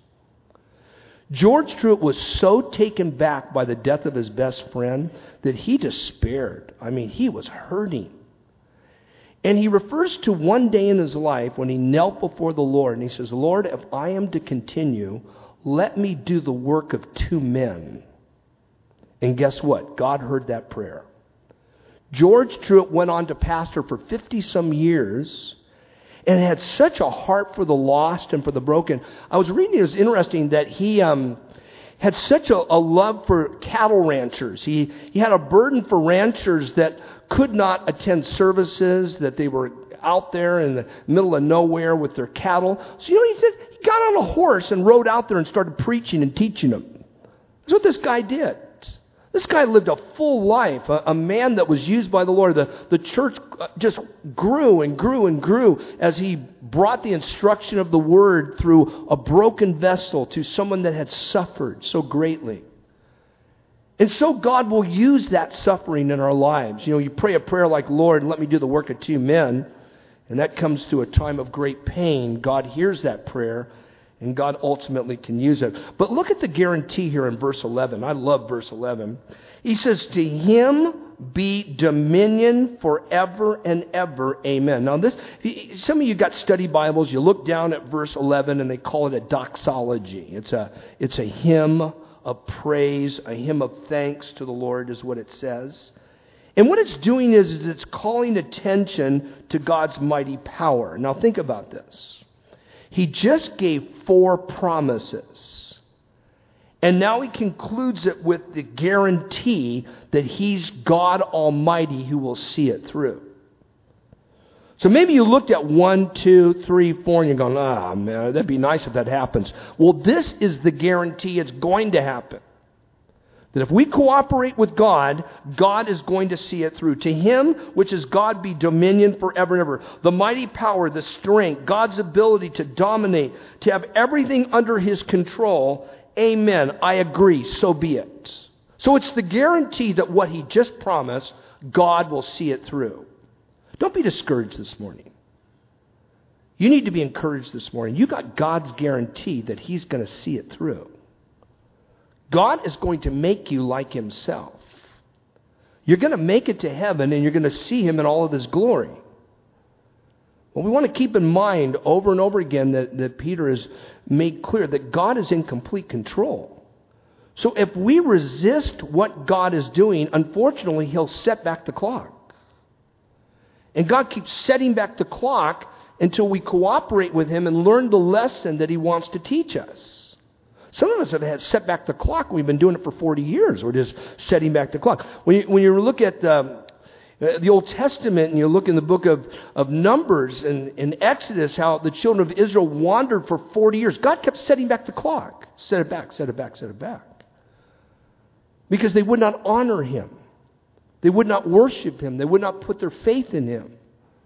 George Truett was so taken back by the death of his best friend that he despaired. I mean, he was hurting. And he refers to one day in his life when he knelt before the Lord, and he says, Lord, if I am to continue, let me do the work of two men. And guess what? God heard that prayer. George Truett went on to pastor for 50-some years and had such a heart for the lost and for the broken. I was reading, it was interesting that he had such a love for cattle ranchers. He had a burden for ranchers that could not attend services, that they were out there in the middle of nowhere with their cattle. So, he said he got on a horse and rode out there and started preaching and teaching them. That's what this guy did. This guy lived a full life, a man that was used by the Lord. The church just grew and grew and grew as he brought the instruction of the Word through a broken vessel to someone that had suffered so greatly. And so God will use that suffering in our lives. You pray a prayer like, Lord, let me do the work of two men. And that comes to a time of great pain. God hears that prayer. And God ultimately can use it. But look at the guarantee here in verse 11. I love verse 11. He says, to him be dominion forever and ever. Amen. Now some of you got study Bibles. You look down at verse 11 and they call it a doxology. It's a hymn of praise, a hymn of thanks to the Lord is what it says. And what it's doing is it's calling attention to God's mighty power. Now think about this. He just gave 4 promises. And now he concludes it with the guarantee that he's God Almighty who will see it through. So maybe you looked at 1, 2, 3, 4, and you're going, man, that'd be nice if that happens. Well, this is the guarantee it's going to happen. That if we cooperate with God, God is going to see it through. To him, which is God, be dominion forever and ever. The mighty power, the strength, God's ability to dominate, to have everything under his control. Amen. I agree. So be it. So it's the guarantee that what he just promised, God will see it through. Don't be discouraged this morning. You need to be encouraged this morning. You got God's guarantee that he's going to see it through. God is going to make you like himself. You're going to make it to heaven and you're going to see him in all of his glory. Well, we want to keep in mind over and over again that Peter has made clear that God is in complete control. So if we resist what God is doing, unfortunately, he'll set back the clock. And God keeps setting back the clock until we cooperate with him and learn the lesson that he wants to teach us. Some of us have had set back the clock. We've been doing it for 40 years. We're just setting back the clock. When you look at the Old Testament and you look in the book of Numbers and in Exodus, how the children of Israel wandered for 40 years. God kept setting back the clock. Set it back, set it back, set it back. Because they would not honor him. They would not worship him. They would not put their faith in him.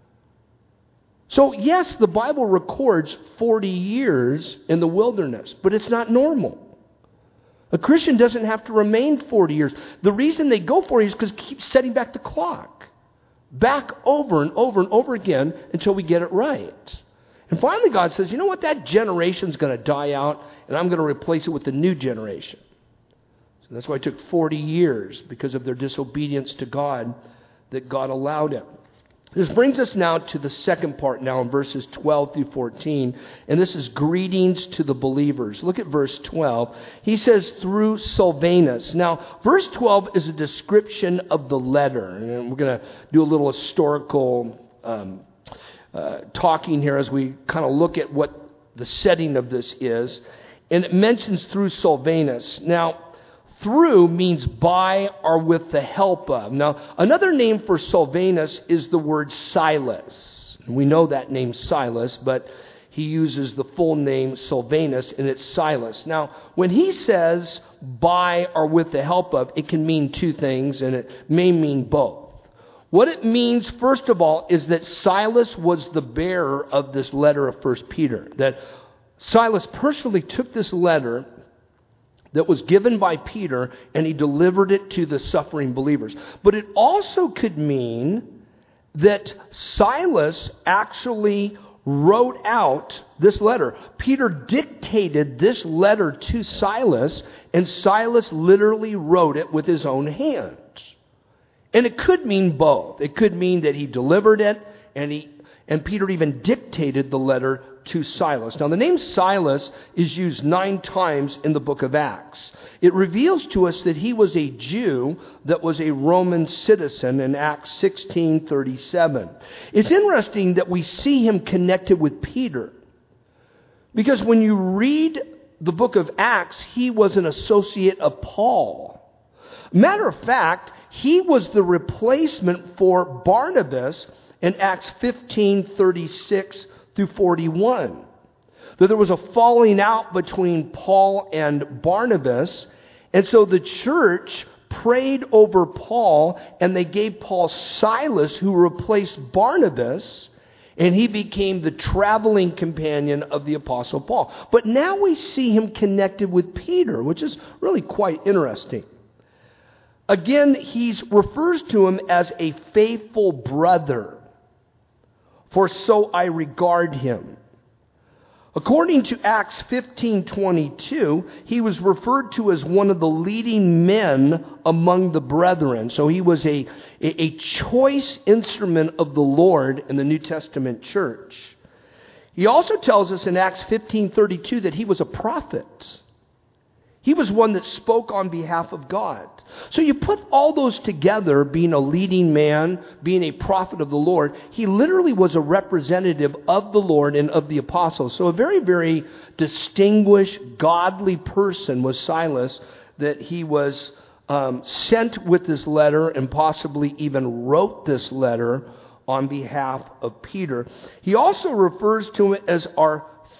So yes, the Bible records 40 years in the wilderness, but it's not normal. A Christian doesn't have to remain 40 years. The reason they go 40 years is because it keeps setting back the clock. Back over and over and over again until we get it right. And finally God says, you know what, that generation's going to die out and I'm going to replace it with the new generation. So that's why it took 40 years because of their disobedience to God that God allowed it. This brings us now to the second part now in verses 12 through 14. And this is greetings to the believers. Look at verse 12. He says, through Silvanus. Now, verse 12 is a description of the letter. And we're going to do a little historical talking here as we kind of look at what the setting of this is. And it mentions through Silvanus. Now, through means by or with the help of. Now, another name for Silvanus is the word Silas. We know that name Silas, but he uses the full name Silvanus, and it's Silas. Now, when he says by or with the help of, it can mean two things, and it may mean both. What it means, first of all, is that Silas was the bearer of this letter of 1 Peter. That Silas personally took this letter that was given by Peter, and he delivered it to the suffering believers. But it also could mean that Silas actually wrote out this letter. Peter dictated this letter to Silas, and Silas literally wrote it with his own hand. And it could mean both. It could mean that he delivered it, and Peter even dictated the letter to Silas. Now, the name Silas is used 9 times in the book of Acts. It reveals to us that he was a Jew that was a Roman citizen in Acts 16:37. It's interesting that we see him connected with Peter. Because when you read the book of Acts, he was an associate of Paul. Matter of fact, he was the replacement for Barnabas in Acts 15:36 through 41. That there was a falling out between Paul and Barnabas, and so the church prayed over Paul, and they gave Paul Silas, who replaced Barnabas, and he became the traveling companion of the Apostle Paul. But now we see him connected with Peter, which is really quite interesting. Again, he refers to him as a faithful brother. For so I regard him. According to Acts 15:22, he was referred to as one of the leading men among the brethren. So he was a choice instrument of the Lord in the New Testament church. He also tells us in Acts 15:32 that he was a prophet. He was one that spoke on behalf of God. So you put all those together, being a leading man, being a prophet of the Lord, he literally was a representative of the Lord and of the apostles. So a very, very distinguished, godly person was Silas, that he was sent with this letter and possibly even wrote this letter on behalf of Peter. He also refers to it as our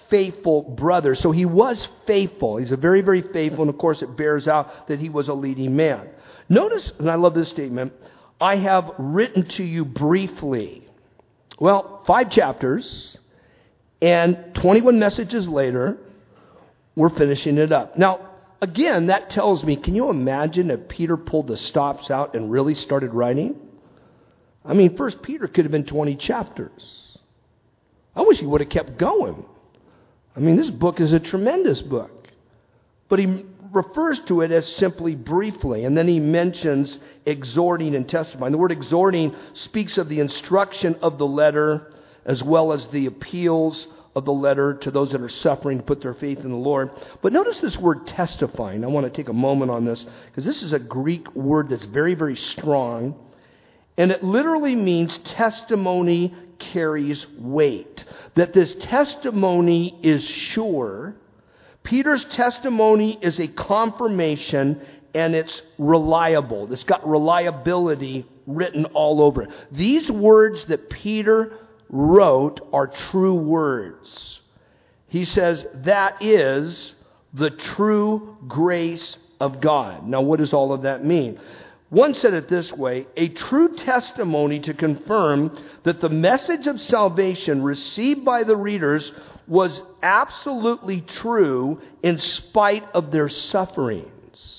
faithful brother. So he was faithful. He's a very, very faithful, and of course it bears out that he was a leading man. Notice, and I love this statement, I have written to you briefly. Well, 5 chapters and 21 messages later, we're finishing it up. Now, again, that tells me, can you imagine if Peter pulled the stops out and really started writing? I mean, 1 Peter could have been 20 chapters. I wish he would have kept going. I mean, this book is a tremendous book. But he refers to it as simply briefly. And then he mentions exhorting and testifying. The word exhorting speaks of the instruction of the letter as well as the appeals of the letter to those that are suffering to put their faith in the Lord. But notice this word testifying. I want to take a moment on this because this is a Greek word that's very, very strong. And it literally means testimony carries weight. That this testimony is sure. Peter's testimony is a confirmation and it's reliable. It's got reliability written all over it. These words that Peter wrote are true words. He says that is the true grace of God. Now, what does all of that mean? One said it this way, a true testimony to confirm that the message of salvation received by the readers was absolutely true in spite of their sufferings.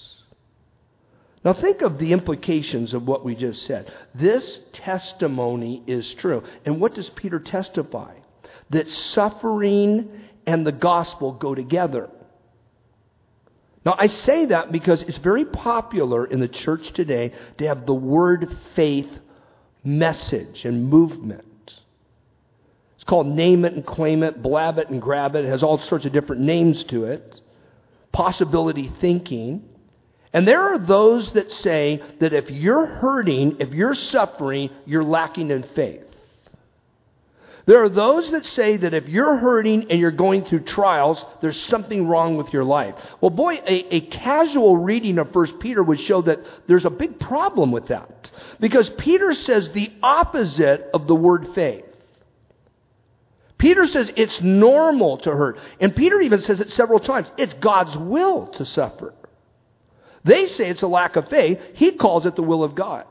Now think of the implications of what we just said. This testimony is true. And what does Peter testify? That suffering and the gospel go together. Now I say that because it's very popular in the church today to have the word faith message and movement. It's called name it and claim it, blab it and grab it. It has all sorts of different names to it. Possibility thinking. And there are those that say that if you're hurting, if you're suffering, you're lacking in faith. There are those that say that if you're hurting and you're going through trials, there's something wrong with your life. Well, boy, a casual reading of 1 Peter would show that there's a big problem with that. Because Peter says the opposite of the word faith. Peter says it's normal to hurt. And Peter even says it several times. It's God's will to suffer. They say it's a lack of faith. He calls it the will of God.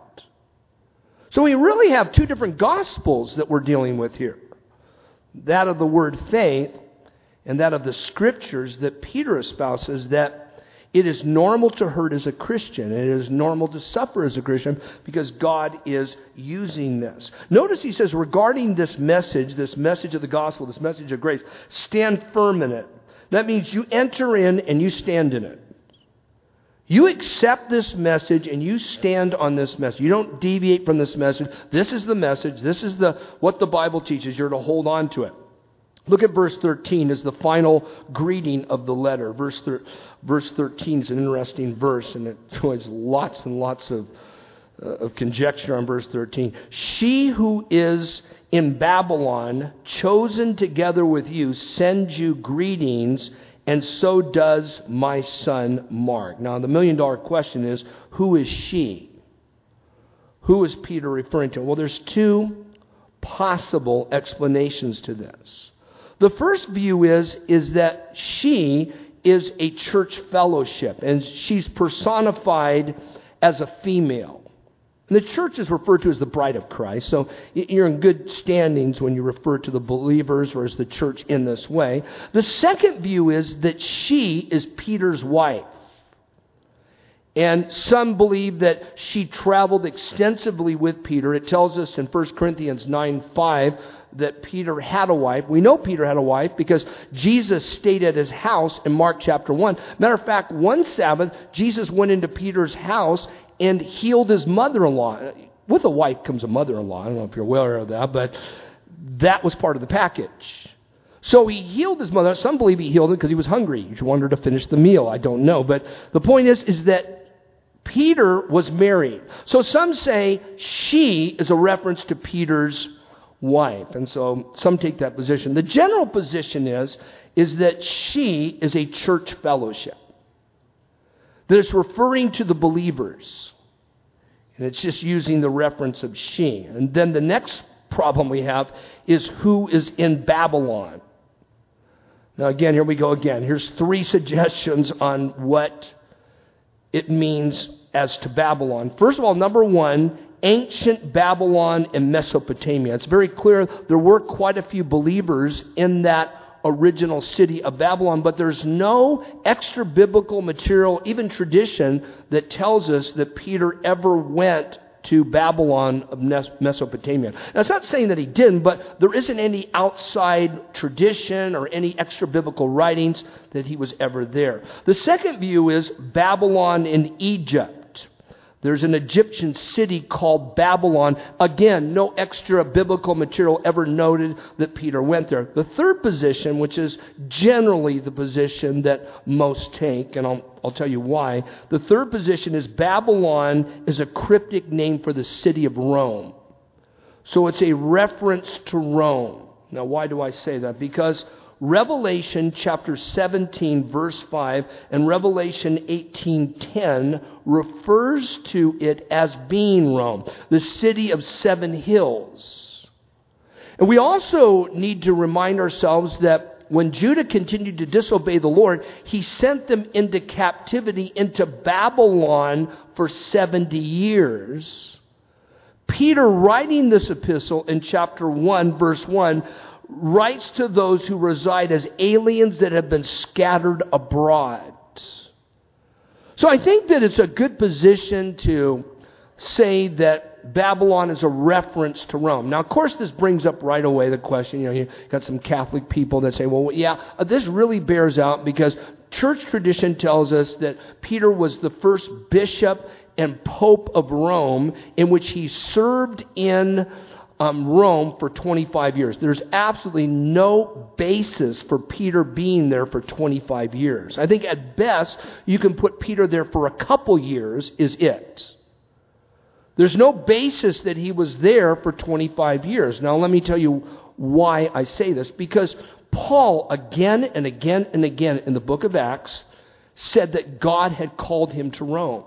So we really have 2 different gospels that we're dealing with here. That of the word faith and that of the scriptures that Peter espouses, that it is normal to hurt as a Christian. And it is normal to suffer as a Christian because God is using this. Notice he says regarding this message of the gospel, this message of grace, stand firm in it. That means you enter in and you stand in it. You accept this message and you stand on this message. You don't deviate from this message. This is the message. This is what the Bible teaches. You're to hold on to it. Look at verse 13 as the final greeting of the letter. Verse 13 is an interesting verse, and it has lots and lots of conjecture on verse 13. She who is in Babylon, chosen together with you, sends you greetings, and so does my son Mark. Now, the million-dollar question is, who is she? Who is Peter referring to? Well, there's 2 possible explanations to this. The first view is that she is a church fellowship, and she's personified as a female. And the church is referred to as the bride of Christ, so you're in good standings when you refer to the believers or as the church in this way. The second view is that she is Peter's wife. And some believe that she traveled extensively with Peter. It tells us in 1 Corinthians 9:5 that Peter had a wife. We know Peter had a wife because Jesus stayed at his house in Mark chapter 1. Matter of fact, one Sabbath, Jesus went into Peter's house and healed his mother-in-law. With a wife comes a mother-in-law. I don't know if you're aware of that, but that was part of the package. So he healed his mother. Some believe he healed her because he was hungry. He wanted her to finish the meal. I don't know. But the point is that Peter was married. So some say she is a reference to Peter's wife. And so some take that position. The general position is that she is a church fellowship. That it's referring to the believers. And it's just using the reference of she. And then the next problem we have is who is in Babylon. Now again, here we go again. Here's 3 suggestions on what it means as to Babylon. First of all, number 1, ancient Babylon in Mesopotamia. It's very clear there were quite a few believers in that original city of Babylon, but there's no extra biblical material, even tradition, that tells us that Peter ever went to Babylon of Mesopotamia. Now, it's not saying that he didn't, but there isn't any outside tradition or any extra biblical writings that he was ever there. The second view is Babylon in Egypt. There's an Egyptian city called Babylon. Again, no extra biblical material ever noted that Peter went there. The third position, which is generally the position that most take, and I'll tell you why. The third position is Babylon is a cryptic name for the city of Rome. So it's a reference to Rome. Now, why do I say that? Because Revelation chapter 17 verse 5 and Revelation 18:10 refers to it as being Rome, the city of 7 hills. And we also need to remind ourselves that when Judah continued to disobey the Lord, he sent them into captivity into Babylon for 70 years. Peter, writing this epistle in chapter 1 verse 1, writes to those who reside as aliens that have been scattered abroad. So I think that it's a good position to say that Babylon is a reference to Rome. Now, of course, this brings up right away the question, you got some Catholic people that say, well, yeah, this really bears out because church tradition tells us that Peter was the first bishop and pope of Rome, in which he served in Rome for 25 years. There's absolutely no basis for Peter being there for 25 years. I think at best, you can put Peter there for a couple years is it. There's no basis that he was there for 25 years. Now, let me tell you why I say this. Because Paul, again and again and again in the book of Acts, said that God had called him to Rome.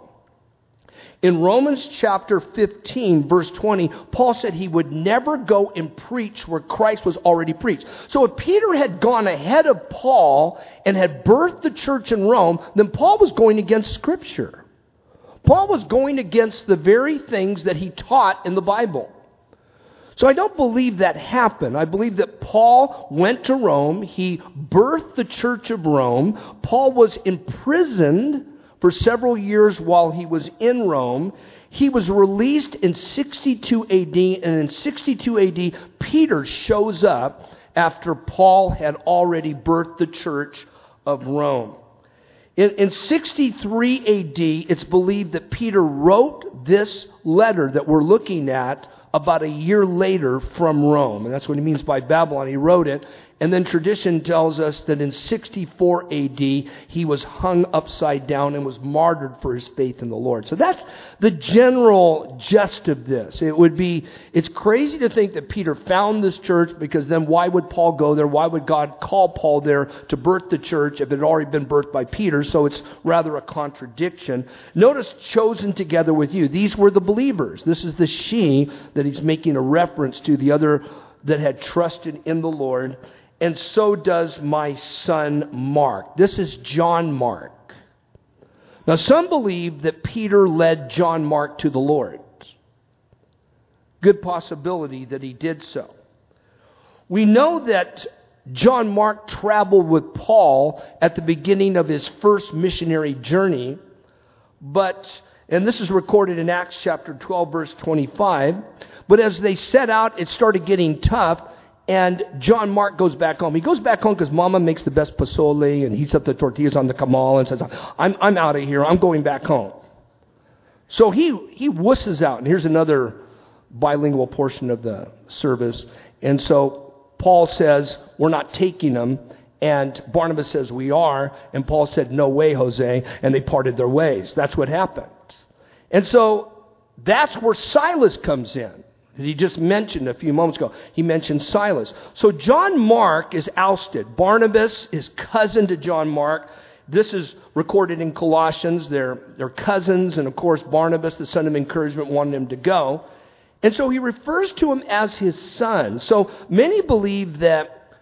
In Romans chapter 15, verse 20, Paul said he would never go and preach where Christ was already preached. So if Peter had gone ahead of Paul and had birthed the church in Rome, then Paul was going against Scripture. Paul was going against the very things that he taught in the Bible. So I don't believe that happened. I believe that Paul went to Rome. He birthed the church of Rome. Paul was imprisoned for several years while he was in Rome. He was released in 62 AD, and in 62 AD, Peter shows up after Paul had already birthed the church of Rome. In 63 AD, it's believed that Peter wrote this letter that we're looking at about a year later from Rome. And that's what he means by Babylon. He wrote it. And then tradition tells us that in 64 AD, he was hung upside down and was martyred for his faith in the Lord. So that's the general gist of this. It's crazy to think that Peter found this church, because then why would Paul go there? Why would God call Paul there to birth the church if it had already been birthed by Peter? So it's rather a contradiction. Notice, chosen together with you. These were the believers. This is the she that he's making a reference to, the other that had trusted in the Lord. And so does my son Mark. This is John Mark. Now, some believe that Peter led John Mark to the Lord. Good possibility that he did so. We know that John Mark traveled with Paul at the beginning of his first missionary journey. And this is recorded in Acts chapter 12, verse 25. But as they set out, it started getting tough. And John Mark goes back home. He goes back home because Mama makes the best pozole and heats up the tortillas on the comal and says, I'm out of here. I'm going back home. So he wusses out. And here's another bilingual portion of the service. And so Paul says, we're not taking him. And Barnabas says, we are. And Paul said, no way, Jose. And they parted their ways. That's what happened. And so that's where Silas comes in. He just mentioned a few moments ago. He mentioned Silas. So John Mark is ousted. Barnabas is cousin to John Mark. This is recorded in Colossians. They're cousins. And of course, Barnabas, the son of encouragement, wanted him to go. And so he refers to him as his son. So many believe that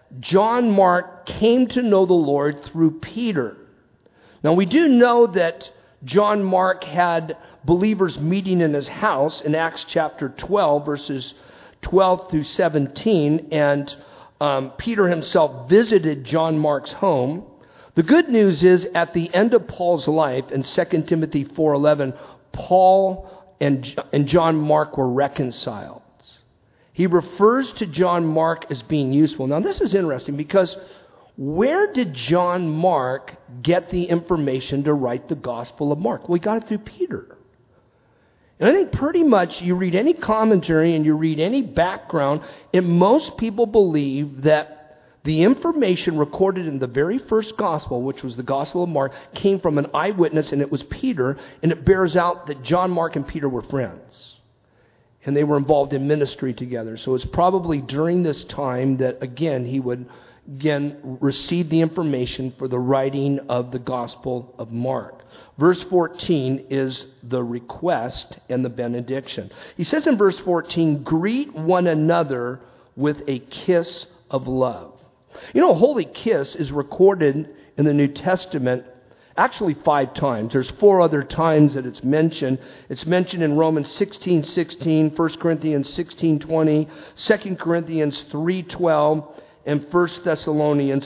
John Mark came to know the Lord through Peter. Now, we do know that John Mark had believers meeting in his house in Acts chapter 12, verses 12 through 17, and Peter himself visited John Mark's home. The good news is, at the end of Paul's life, in 2 Timothy 4:11, Paul and John Mark were reconciled. He refers to John Mark as being useful. Now, this is interesting because where did John Mark get the information to write the Gospel of Mark? Well, he got it through Peter. And I think pretty much you read any commentary and you read any background, and most people believe that the information recorded in the very first Gospel, which was the Gospel of Mark, came from an eyewitness, and it was Peter, and it bears out that John Mark and Peter were friends. And they were involved in ministry together. So it's probably during this time that, again, he would receive the information for the writing of the Gospel of Mark. Verse 14 is the request and the benediction. He says in verse 14, greet one another with a kiss of love. You know, a holy kiss is recorded in the New Testament actually 5 times. There's 4 other times that it's mentioned. It's mentioned in Romans 16:16, 1 Corinthians 16:20, 2 Corinthians 3:12, and 1 Thessalonians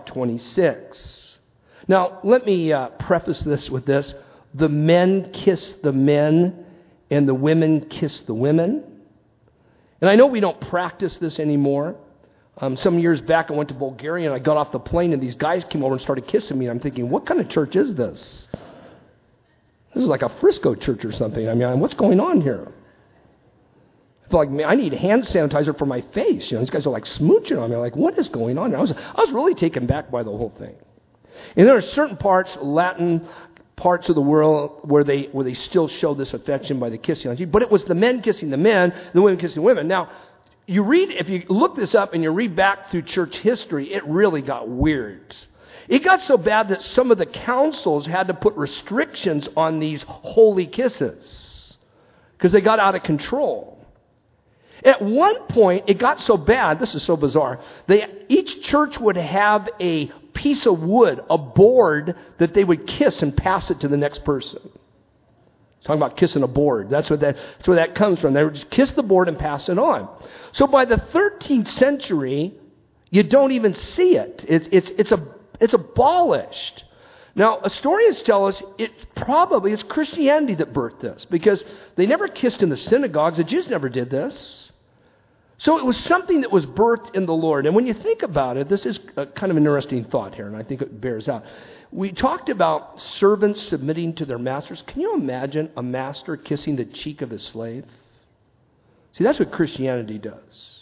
5:26. Now, let me preface this with this. The men kiss the men, and the women kiss the women. And I know we don't practice this anymore. Some years back, I went to Bulgaria, and I got off the plane, and these guys came over and started kissing me. And I'm thinking, what kind of church is this? This is like a Frisco church or something. I mean, what's going on here? I feel like, man, I need hand sanitizer for my face. You know, these guys are like smooching on me. Like, what is going on here? I was really taken back by the whole thing. And there are certain parts, Latin parts of the world, where they still show this affection by the kissing. But it was the men kissing the men, and the women kissing the women. Now, if you look this up and you read back through church history, it really got weird. It got so bad that some of the councils had to put restrictions on these holy kisses because they got out of control. At one point, it got so bad, this is so bizarre, each church would have a piece of wood, a board that they would kiss and pass it to the next person. Talking about kissing a board. That's where that comes from. They would just kiss the board and pass it on. So by the 13th century, you don't even see it. It's abolished. Now, historians tell us it's Christianity that birthed this, because they never kissed in the synagogues. The Jews never did this. So it was something that was birthed in the Lord. And when you think about it, this is kind of an interesting thought here, and I think it bears out. We talked about servants submitting to their masters. Can you imagine a master kissing the cheek of his slave? See, that's what Christianity does.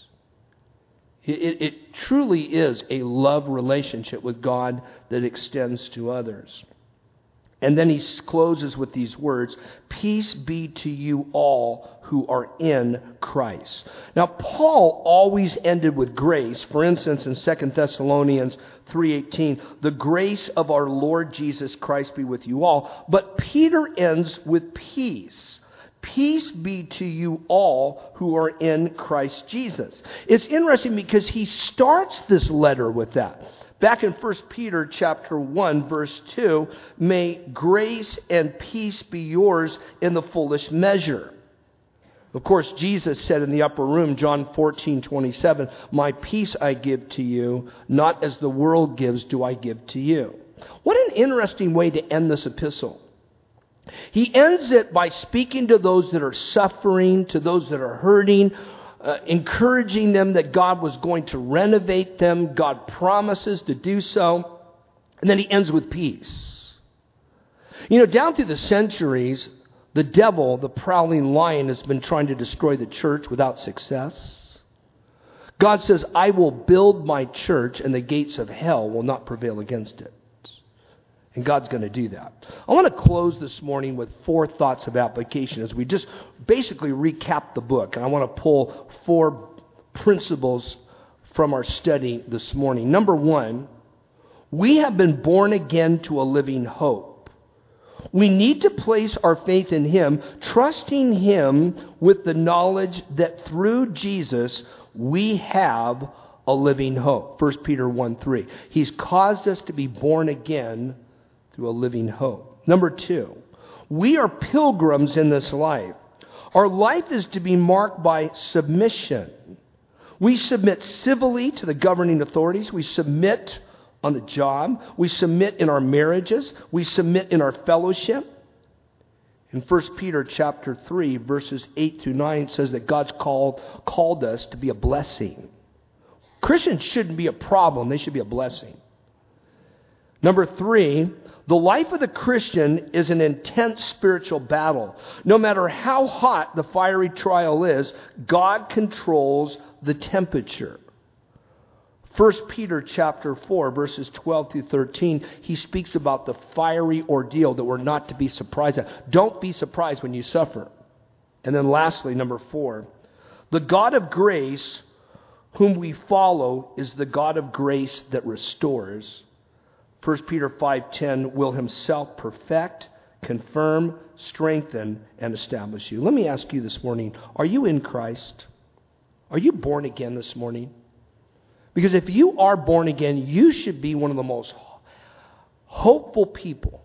It truly is a love relationship with God that extends to others. And then he closes with these words, peace be to you all who are in Christ. Now, Paul always ended with grace. For instance, in 2 Thessalonians 3:18, the grace of our Lord Jesus Christ be with you all. But Peter ends with peace. Peace be to you all who are in Christ Jesus. It's interesting because he starts this letter with that. Back in 1 Peter chapter 1, verse 2, may grace and peace be yours in the fullest measure. Of course, Jesus said in the upper room, John 14:27, my peace I give to you, not as the world gives do I give to you. What an interesting way to end this epistle. He ends it by speaking to those that are suffering, to those that are hurting, encouraging them that God was going to renovate them. God promises to do so. And then he ends with peace. You know, down through the centuries, the devil, the prowling lion, has been trying to destroy the church without success. God says, I will build my church and the gates of hell will not prevail against it. And God's going to do that. I want to close this morning with 4 thoughts of application as we just basically recap the book. And I want to pull 4 principles from our study this morning. Number 1, we have been born again to a living hope. We need to place our faith in Him, trusting Him with the knowledge that through Jesus we have a living hope. 1 Peter 1:3. He's caused us to be born again through a living hope. Number 2, we are pilgrims in this life. Our life is to be marked by submission. We submit civilly to the governing authorities. We submit on the job. We submit in our marriages. We submit in our fellowship. In 1 Peter chapter 3, verses 8 through 9, says that God's called us to be a blessing. Christians shouldn't be a problem. They should be a blessing. Number 3, the life of the Christian is an intense spiritual battle. No matter how hot the fiery trial is, God controls the temperature. 1 Peter chapter 4, verses 12 through 13, he speaks about the fiery ordeal that we're not to be surprised at. Don't be surprised when you suffer. And then lastly, number 4, the God of grace whom we follow is the God of grace that restores. 1 Peter 5:10 will himself perfect, confirm, strengthen, and establish you. Let me ask you this morning, are you in Christ? Are you born again this morning? Because if you are born again, you should be one of the most hopeful people.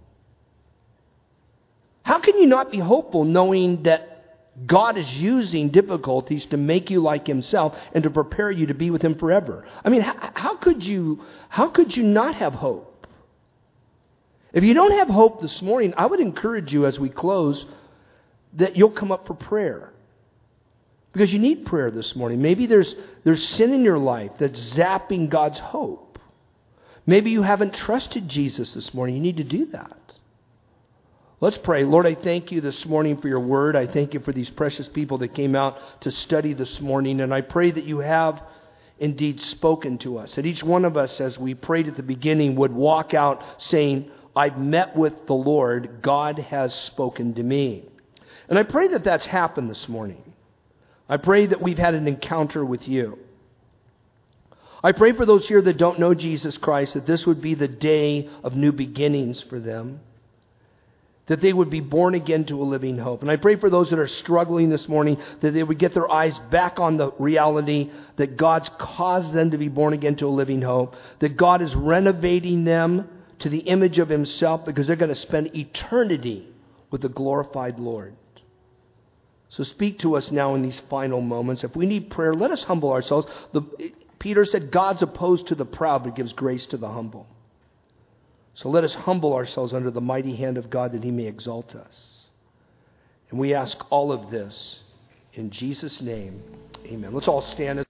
How can you not be hopeful knowing that God is using difficulties to make you like himself and to prepare you to be with him forever? I mean, how could you not have hope? If you don't have hope this morning, I would encourage you as we close that you'll come up for prayer. Because you need prayer this morning. Maybe there's sin in your life that's zapping God's hope. Maybe you haven't trusted Jesus this morning. You need to do that. Let's pray. Lord, I thank you this morning for your word. I thank you for these precious people that came out to study this morning. And I pray that you have indeed spoken to us. That each one of us, as we prayed at the beginning, would walk out saying, I've met with the Lord. God has spoken to me. And I pray that that's happened this morning. I pray that we've had an encounter with you. I pray for those here that don't know Jesus Christ, that this would be the day of new beginnings for them. That they would be born again to a living hope. And I pray for those that are struggling this morning, that they would get their eyes back on the reality that God's caused them to be born again to a living hope. That God is renovating them to the image of himself because they're going to spend eternity with the glorified Lord. So speak to us now in these final moments. If we need prayer, let us humble ourselves. Peter said, God's opposed to the proud, but gives grace to the humble. So let us humble ourselves under the mighty hand of God that he may exalt us. And we ask all of this in Jesus' name. Amen. Let's all stand.